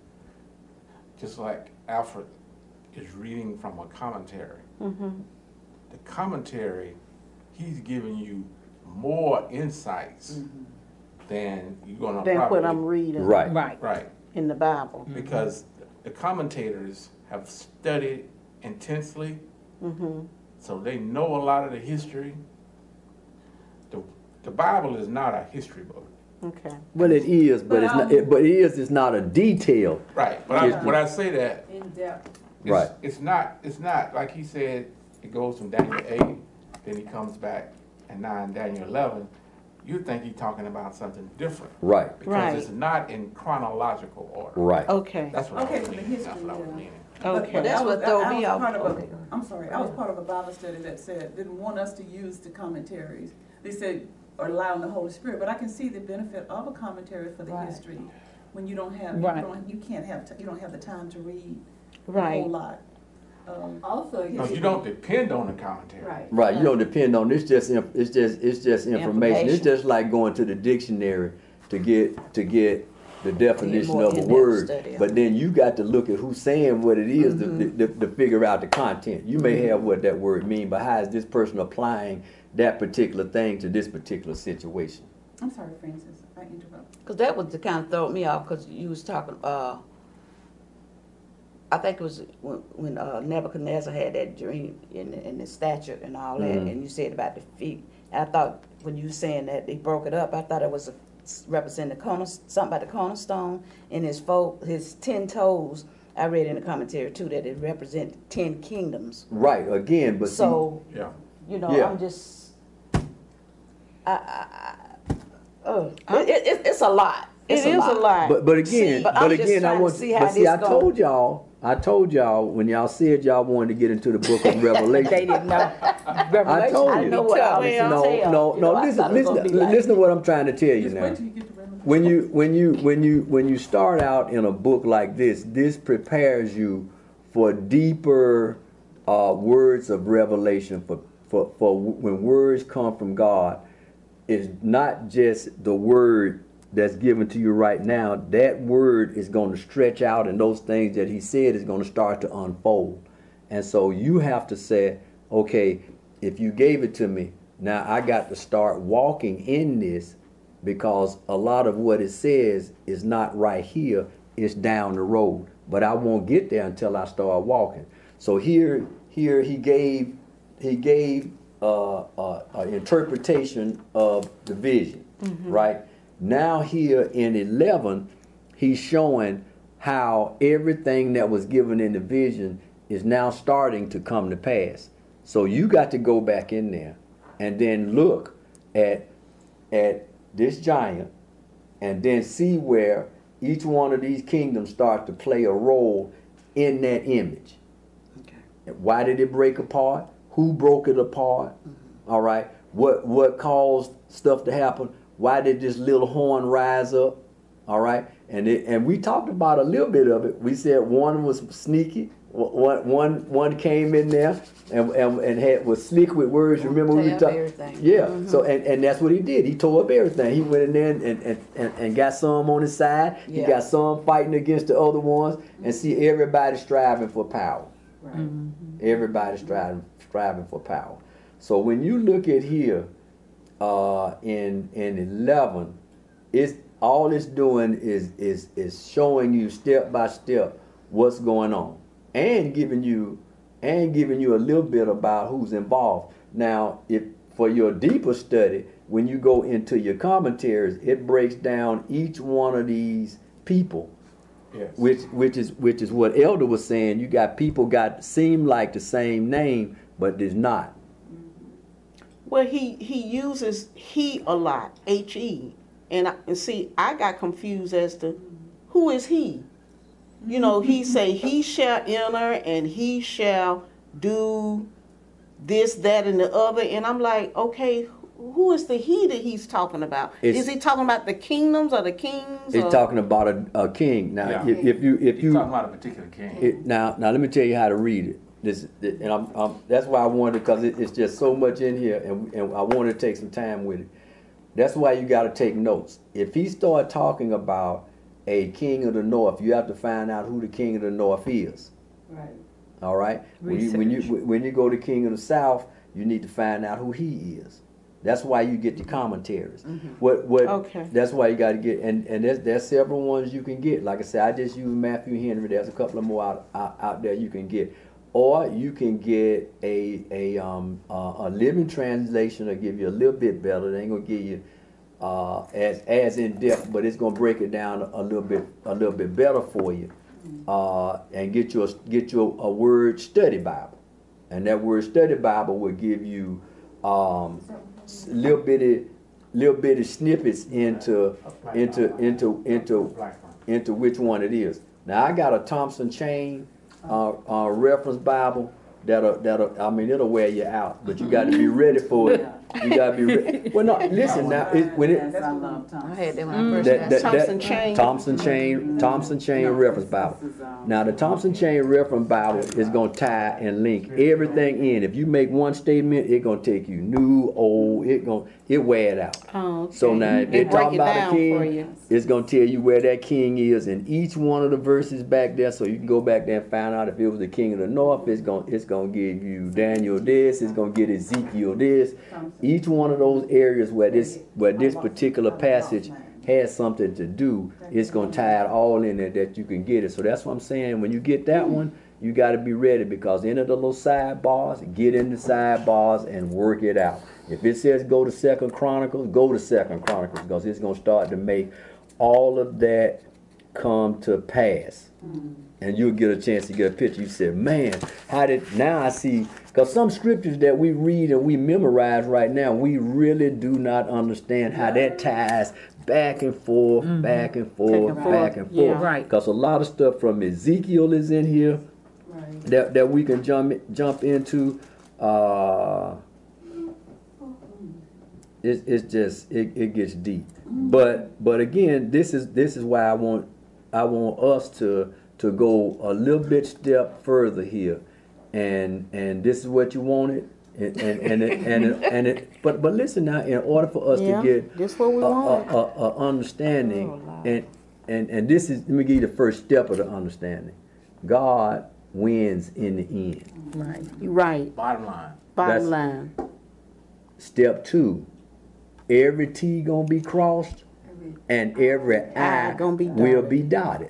just like Alfred is reading from a commentary, mm-hmm. the commentary, he's giving you more insights mm-hmm. than you're going to than probably... what I'm reading. Right. Right. Right. In the Bible. Because the commentators have studied intensely, mm-hmm. so they know a lot of the history. The, the Bible is not a history book. Okay. Well, it is, but, but it's um, not. It, but it is. It's not a detail. Right. But I, when I say that, in depth. It's, right. It's not. It's not like he said. It goes from Daniel eight, then he comes back, and now in Daniel eleven, you think he's talking about something different. Right. Because right. it's not in chronological order. Right. Okay. That's what okay, I was so the meaning. history, That's what I was yeah. meaning. Okay. But, but That's was, what threw I, I me was off. part of a, okay, I'm sorry. I was part of a Bible study that said didn't want us to use the commentaries. They said or rely on the Holy Spirit, but I can see the benefit of a commentary for the right. history when you don't have right. you, don't, you can't have t you don't have the time to read right. a whole lot. Um, Also, No, you don't depend on the commentary. Right. Right, you don't depend on, it's just, inf- it's just, it's just information. It's Information. just like going to the dictionary to get, to get the definition more of a in-depth word. study. But then you got to look at who's saying what it is to, to, to figure out the content. You may have what that word mean, but how is this person applying that particular thing to this particular situation? I'm sorry, Francis, I interrupted. Because that was the kind of throw me off, because you was talking, uh, I think it was when, when uh, Nebuchadnezzar had that dream in the, in the statue and all that, Mhm. and you said about the feet. And I thought when you were saying that they broke it up, I thought it was a, representing the corner, something about the cornerstone and his four, his ten toes. I read in the commentary too that it represented ten kingdoms. Right, again, but see, So Yeah. you know, Yeah. I'm just, I, I, I oh, it, it, it's a lot. It's It is a lot. But but again, See, but but, I'm just again, I trying to want. see how but see, this I go. told y'all, I told y'all when y'all said y'all wanted to get into the book of Revelation. They didn't know. I told I you. didn't know what I was Well, no, tell. no, You no. know, I listen, thought it was listen, gonna be like- listen to what I'm trying to tell you Just now. wait till you get to Revelation. When you when you when you when you start out in a book like this, this prepares you for deeper uh, words of revelation. For for for when words come from God, it's not just the word that's given to you right now. That word is going to stretch out, and those things that He said is going to start to unfold. And so you have to say, okay, if you gave it to me, now I got to start walking in this, because a lot of what it says is not right here, it's down the road. But I won't get there until I start walking. So here, here he gave, he gave uh, uh, an interpretation of the vision, right? Now here in eleven, he's showing how everything that was given in the vision is now starting to come to pass. So you got to go back in there and then look at at this giant, and then see where each one of these kingdoms start to play a role in that image. Okay. Why did it break apart? Who broke it apart? Mm-hmm. All right. What what caused stuff to happen? Why did this little horn rise up? All right. And it, and we talked about a little bit of it. We said one was sneaky. One one one came in there and and, and had was slick with words. Remember we Tear were up talking? everything. Yeah. Mhm. So and, and that's what he did. He tore up everything. He went in there and and, and, and got some on his side. He Yeah. got some fighting against the other ones, and see everybody striving for power. Right. Everybody striving striving for power. So when you look at here uh, in in eleven, it's all it's doing is is is showing you step by step what's going on, and giving you and giving you a little bit about who's involved. Now, if for your deeper study, when you go into your commentaries, it breaks down each one of these people. Yes. Which which is which is what Elder was saying. You got people got seem like the same name, but there's not. Well, he he uses he a lot, H E, and I, and see, I got confused as to who is he. You know, he say he shall enter and he shall do this, that, and the other, and I'm like, okay, who is the he that he's talking about? It's- is he talking about the kingdoms or the kings? It's or- talking about a, a king. Now, Yeah. if, if you if He's you talking about a particular king. it, now now let me tell you how to read it. This and I'm, I'm that's why I wanted, because it, it's just so much in here, and and I wanted to take some time with it. That's why you got to take notes. If he start talking about a king of the north, you have to find out who the king of the north is. Right. All right. When you, when you when you go to king of the south, you need to find out who he is. That's why you get the commentaries. What what? Okay. That's why you got to get, and and there's there's several ones you can get. Like I said, I just used Matthew Henry. There's a couple of more out out, out there you can get, or you can get a a um uh, a living translation that'll give you a little bit better. They ain't gonna give you uh as as in depth, but it's gonna break it down a, a little bit a little bit better for you. Uh, and get you a, get you a, a word study Bible, and that word study Bible will give you um, s- little bitty little bitty snippets into into into into into which one it is. Now I got a Thompson Chain uh, uh, reference Bible that'll that'll I mean it'll wear you out, but you got to be ready for it. You gotta be ready. Well, no, listen now. It, when it Yes, I love Thompson. I had that when I first that, got that, Thompson that, Chain. Thompson Chain, Thompson Chain Reference Bible. Now the Thompson Chain Reference Bible is gonna tie and link everything in. If you make one statement, it gonna take you new, old. It gonna it wear it out. Oh, okay. So now if they It break talk it about a down for king, you. it's gonna tell you where that king is in each one of the verses back there, so you can go back there and find out if it was the king of the north. It's gonna it's gonna give you Daniel this. It's gonna get Ezekiel this. Each one of those areas where this where this particular passage has something to do, it's gonna tie it all in there that you can get it. So that's what I'm saying. When you get that one, you got to be ready, because any of the little sidebars, get in the sidebars and work it out. If it says go to Second Chronicles, go to Second Chronicles, because it's gonna start to make all of that come to pass. And you'll get a chance to get a picture. You said, man, how did, now I see, because some scriptures that we read and we memorize right now, we really do not understand how that ties back and forth, Mm-hmm. back and forth, and forth. back and Yeah. forth. Right. Because a lot of stuff from Ezekiel is in here Right. that, that we can jump jump into. Uh, it's, it's just it, it gets deep. But but again, this is this is why I want I want us to to go a little bit step further here, and and this is what you wanted, and and and it, and it, and it, but but listen now, in order for us Yeah, to get this what we a, want. a, a, a understanding, Oh, Lord. and and and this is, let me give you the first step of the understanding. God wins in the end. Right. Right. Bottom line. Bottom That's- line. Step two, every T gonna be crossed and every I, I gonna be will dotted. be dotted.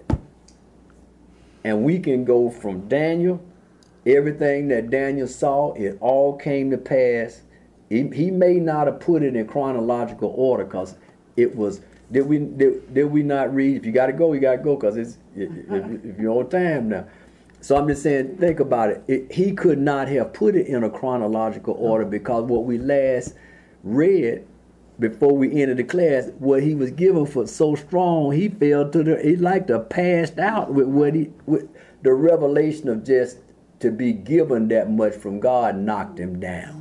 And we can go from Daniel, everything that Daniel saw, it all came to pass. He, he may not have put it in chronological order, because it was, did we did, did we not read, if you gotta go, you gotta go, because it's if, if, if you're on time now. So I'm just saying, think about it. it. He could not have put it in a chronological order, because what we last read before we entered the class, what he was given for so strong, he fell to the, he like to passed out with what he, with the revelation of just to be given that much from God knocked him down.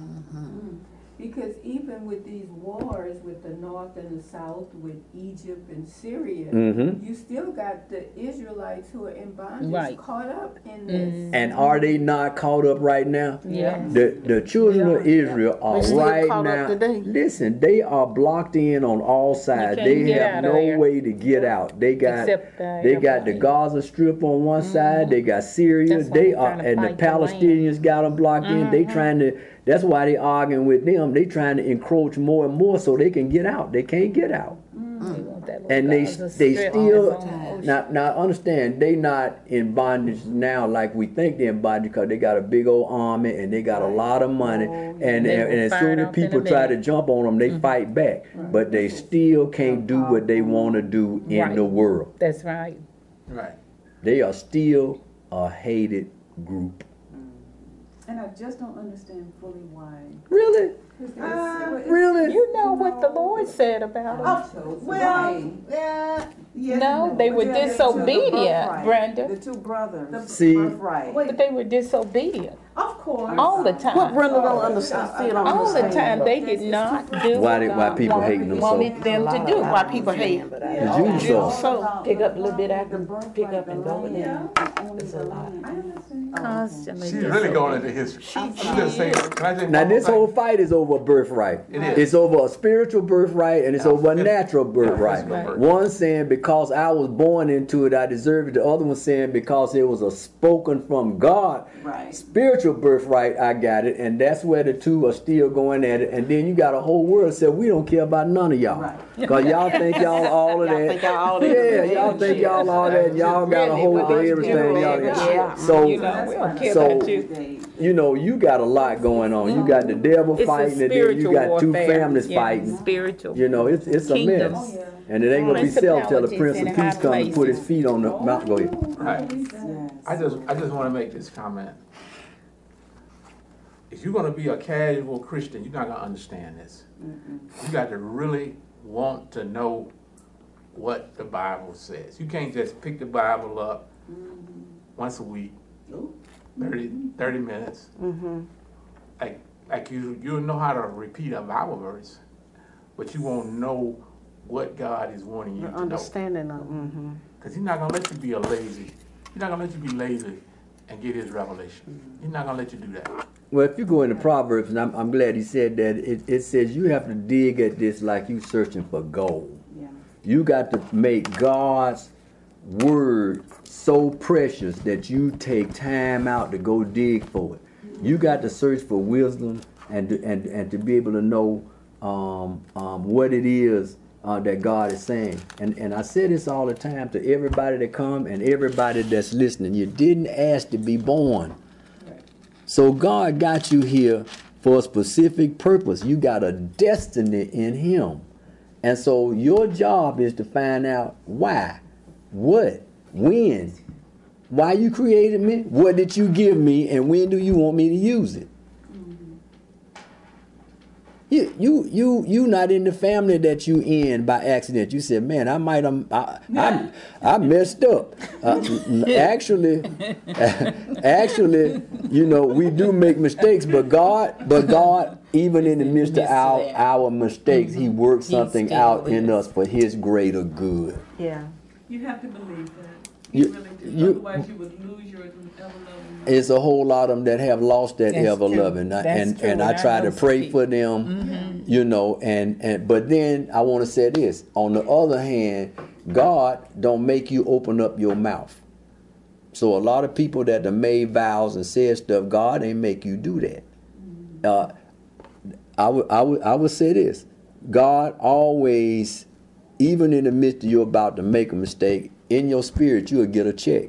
Because even with these wars with the North and the South, with Egypt and Syria, Mhm. you still got the Israelites who are in bondage Right. caught up in this. And are they not caught up right now? Yeah. The the children of Israel are They still right caught up now. today. Listen, they are blocked in on all sides. can't They get have out of no there. way to get out. They got Except, uh, they got the everybody. Gaza Strip on one side. They got Syria. That's why They they're are, trying to and the fight the land. Palestinians got them blocked in. They trying to. That's why they arguing with them. They trying to encroach more and more so they can get out. They can't get out. They want that little And they Gaza they Strip still on the ocean. now now understand, they not in bondage now like we think they're in bondage, because they got a big old army and they got a lot of money, and, and, They and will as fire soon it as off in a people try to minute. jump on them, they fight back, but they still can't do what they want to do in Right. the world. That's right. Right. They are still a hated group. And I just don't understand fully why. Really, Uh, really. You know what the Lord said about them. Oh, well, yeah, yes No, and they But were yeah, the two- the disobedient, birthright. Brenda. The two brothers. See, Birthright. But they were disobedient Of course. all the time. What Brenda don't understand, still don't All the understand. time, they did not do why what they, why God people wanted- hating them so? wanted them to do. Why people hate. The Jews so. So, Pick up a little bit I can pick up and go with them. It's a lot. I understand. Constantly She's really going into history. She, she just saying, can I just Now one more this thing? whole fight is over a birthright. It is. It's over a spiritual birthright and it's Yeah, over a physical- natural birthright. physical birthright. One saying because I was born into it, I deserve it. The other one saying because it was a spoken from God Right. spiritual birthright, I got it. And that's where the two are still going at it. And then you got a whole world that said we don't care about none of y'all. Right. Because y'all think y'all all of Y'all that. think y'all all that. Yeah, y'all think y'all all that. And y'all got a Really, hold we of don't everything. care Y'all about got. God. So You know, we don't care So- about you. you know, you got a lot going on. You got the devil It's a fighting, and then you spiritual got two warfare. families Yeah, fighting. Spiritual. You know, it's it's a Kingdoms. mess. And it ain't gonna be self till the Prince Principalities of in Peace high come and put his places. feet on the mountain. Go ahead. Right. Yes. I just, I just want to make this comment. If you're going to be a casual Christian, you're not going to understand this. You got to really want to know what the Bible says. You can't just pick the Bible up once a week, thirty, thirty minutes. mm-hmm. Like like you, you'll know how to repeat a Bible verse, but you won't know what God is wanting you The to know. understanding of, mm-hmm. Because he's not going to let you be a lazy. He's not going to let you be lazy and get his revelation. He's not going to let you do that. Well, if you go into Proverbs, and I'm, I'm glad he said that, it, it says you have to dig at this like you searching for gold. Yeah. You got to make God's word so precious that you take time out to go dig for it. You got to search for wisdom and to, and, and to be able to know um, um, what it is uh, that God is saying. And, and I say this all the time to everybody that come and everybody that's listening. You didn't ask to be born. So God got you here for a specific purpose. You got a destiny in him. And so your job is to find out why, what, when, why you created me, what did you give me, and when do you want me to use it? You, you, you, you not in the family that you in by accident. You said, man, I might have, I, I, I messed up. Uh, actually, actually, you know, we do make mistakes, but God, but God, even in the midst of our, our mistakes, he works something out in us for his greater good. Yeah. You have to believe that. You- You really do. you- Otherwise, you would lose your ever-loving. It's a whole lot of them that have lost that That's ever true. loving, That's and true, and I and I try know to some pray people. for them, you know. And and but then I want to say this. On the other hand, God don't make you open up your mouth. So a lot of people that have made vows and said stuff, God ain't make you do that. Uh, I would I would I would say this. God always, even in the midst of you about to make a mistake, in your spirit you'll get a check.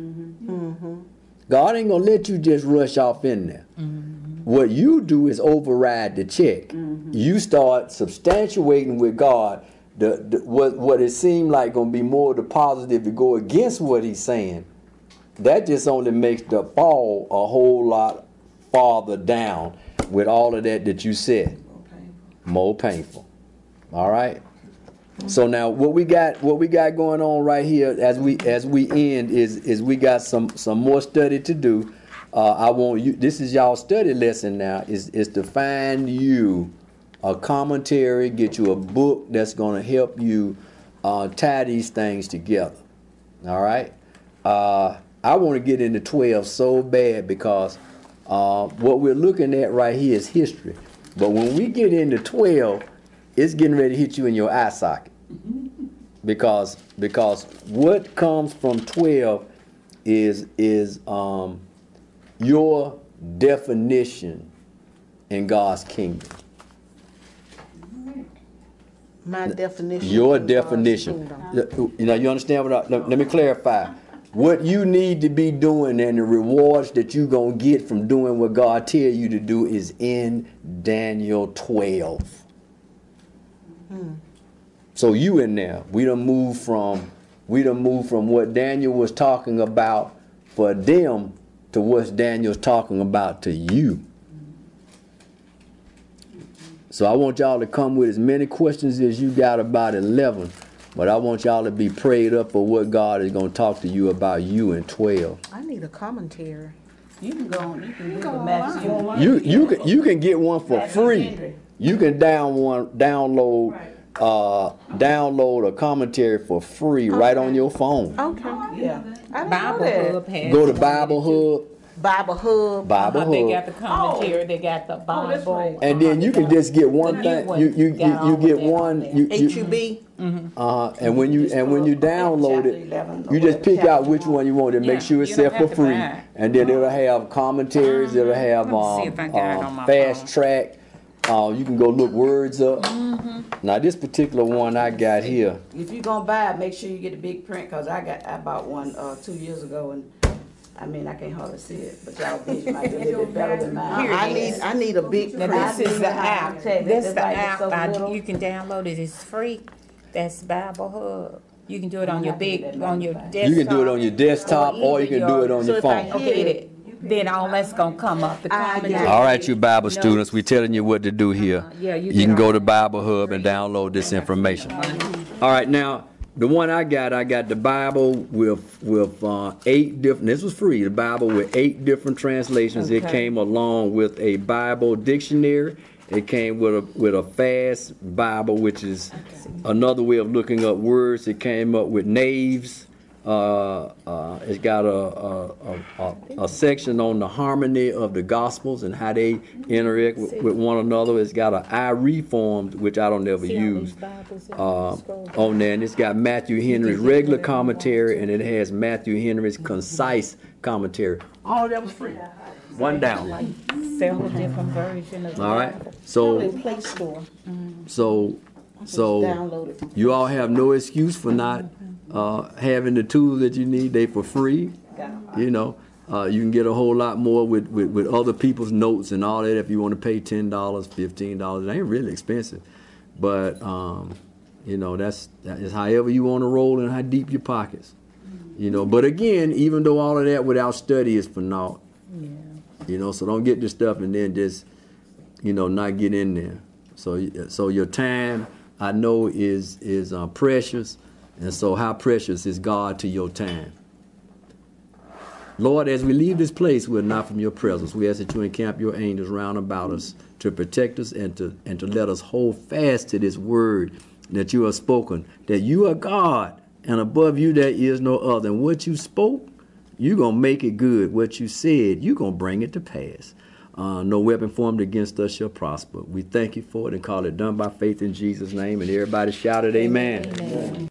God ain't gonna let you just rush off in there. Mm-hmm. What you do is override the check. Mm-hmm. You start substantiating with God the, the what what it seemed like gonna be more the positive to go against what he's saying. That just only makes the fall a whole lot farther down with all of that that you said. More painful. All right. So now what we got what we got going on right here as we as we end is is we got some some more study to do. Uh, I want you this is y'all study lesson now is is to find you a commentary, get you a book that's going to help you uh, tie these things together. All right. Uh, I want to get into twelve so bad because uh, what we're looking at right here is history. But when we get into twelve, it's getting ready to hit you in your eye socket. Because because what comes from twelve is is um, your definition in God's kingdom. My definition. Your of God's definition. kingdom. You know, you understand what I, let, let me clarify. What you need to be doing and the rewards that you're going to get from doing what God tell you to do is in Daniel twelve. Hmm. So you in there. We done moved from we done moved from what Daniel was talking about for them to what Daniel's talking about to you. So I want y'all to come with as many questions as you got about eleven. But I want y'all to be prayed up for what God is going to talk to you about you in twelve. I need a commentary. You can go on, you can You read go the online. Matthew. You you can you can get one for Matthew free. Henry. You can down one download Right. uh download a commentary for free right on your phone. Okay. Yeah. I didn't Bible know that. Hub has Go to one Bible that you- Hub, Bible Hub. Bible Uh-huh, they got Hub, the commentary, they got the Oh, that's Bible. right. and then you can just get one The new thing. one You you got you, all you of get that on one. there. You, H U you, B. uh, and when you and when you download it, eleven, you just pick out which one you want and make Yeah, sure it's you don't set for have to free. buy it. And then it'll have commentaries. It'll have Let me see um, if I got it on um, my fast phone. track. Uh, you can go look words up. Mm-hmm. Now this particular one I got here. If you're gonna buy it, make sure you get the big print, cause I got, I bought one, uh, two years ago and, I mean, I can't hardly see it, but y'all vision might be a little bit better than mine. Here it I is. need I need a big Now print. this is the I app, tell you, this it's the like app, so I- little. you can download it, it's free. That's Bible Hub. You can do it on I'm your not gonna big, get that on your magnified. desktop. You can do it on your desktop or you can do it on So your if I phone. hit Okay, then- then all that's gonna come up, the I commentary. get it. All right, you Bible Notes. students, we're telling you what to do here. Uh-huh. Yeah, you You can get go all to that. Bible Hub and download this information. All right, now the one I got, I got the Bible with with uh, eight different. This was free. The Bible with eight different translations. It Okay. came along with a Bible dictionary. It came with a with a fast Bible, which is another way of looking up words. It came up with naves. Uh, uh, it's got a a, a, a a section on the harmony of the Gospels and how they interact with, with one another. It's got an I Reformed, which I don't ever use, uh, on there. And it's got Matthew Henry's regular commentary, and it has Matthew Henry's concise commentary. All of that was free. One download. Several different versions of the All right. Bible. So in Play Store. so so Download it. you all have no excuse for not uh, having the tools that you need. They for free. You know, uh, you can get a whole lot more with, with, with other people's notes and all that if you want to pay ten dollars, fifteen dollars. It ain't really expensive. But, um, you know, that's that is however you want to roll and how deep your pockets. You know, but again, even though all of that without study is for naught. Yeah. You know, so don't get this stuff and then just, you know, not get in there. So, so your time, I know, is is uh, precious, and so how precious is God to your time? Lord, as we leave this place, we're not from your presence. We ask that you encamp your angels round about us to protect us and to and to let us hold fast to this word that you have spoken. That you are God, and above you there is no other. And what you spoke, you're going to make it good. What you said, you're going to bring it to pass. Uh, no weapon formed against us shall prosper. We thank you for it and call it done by faith in Jesus' name. And everybody shouted amen. Amen.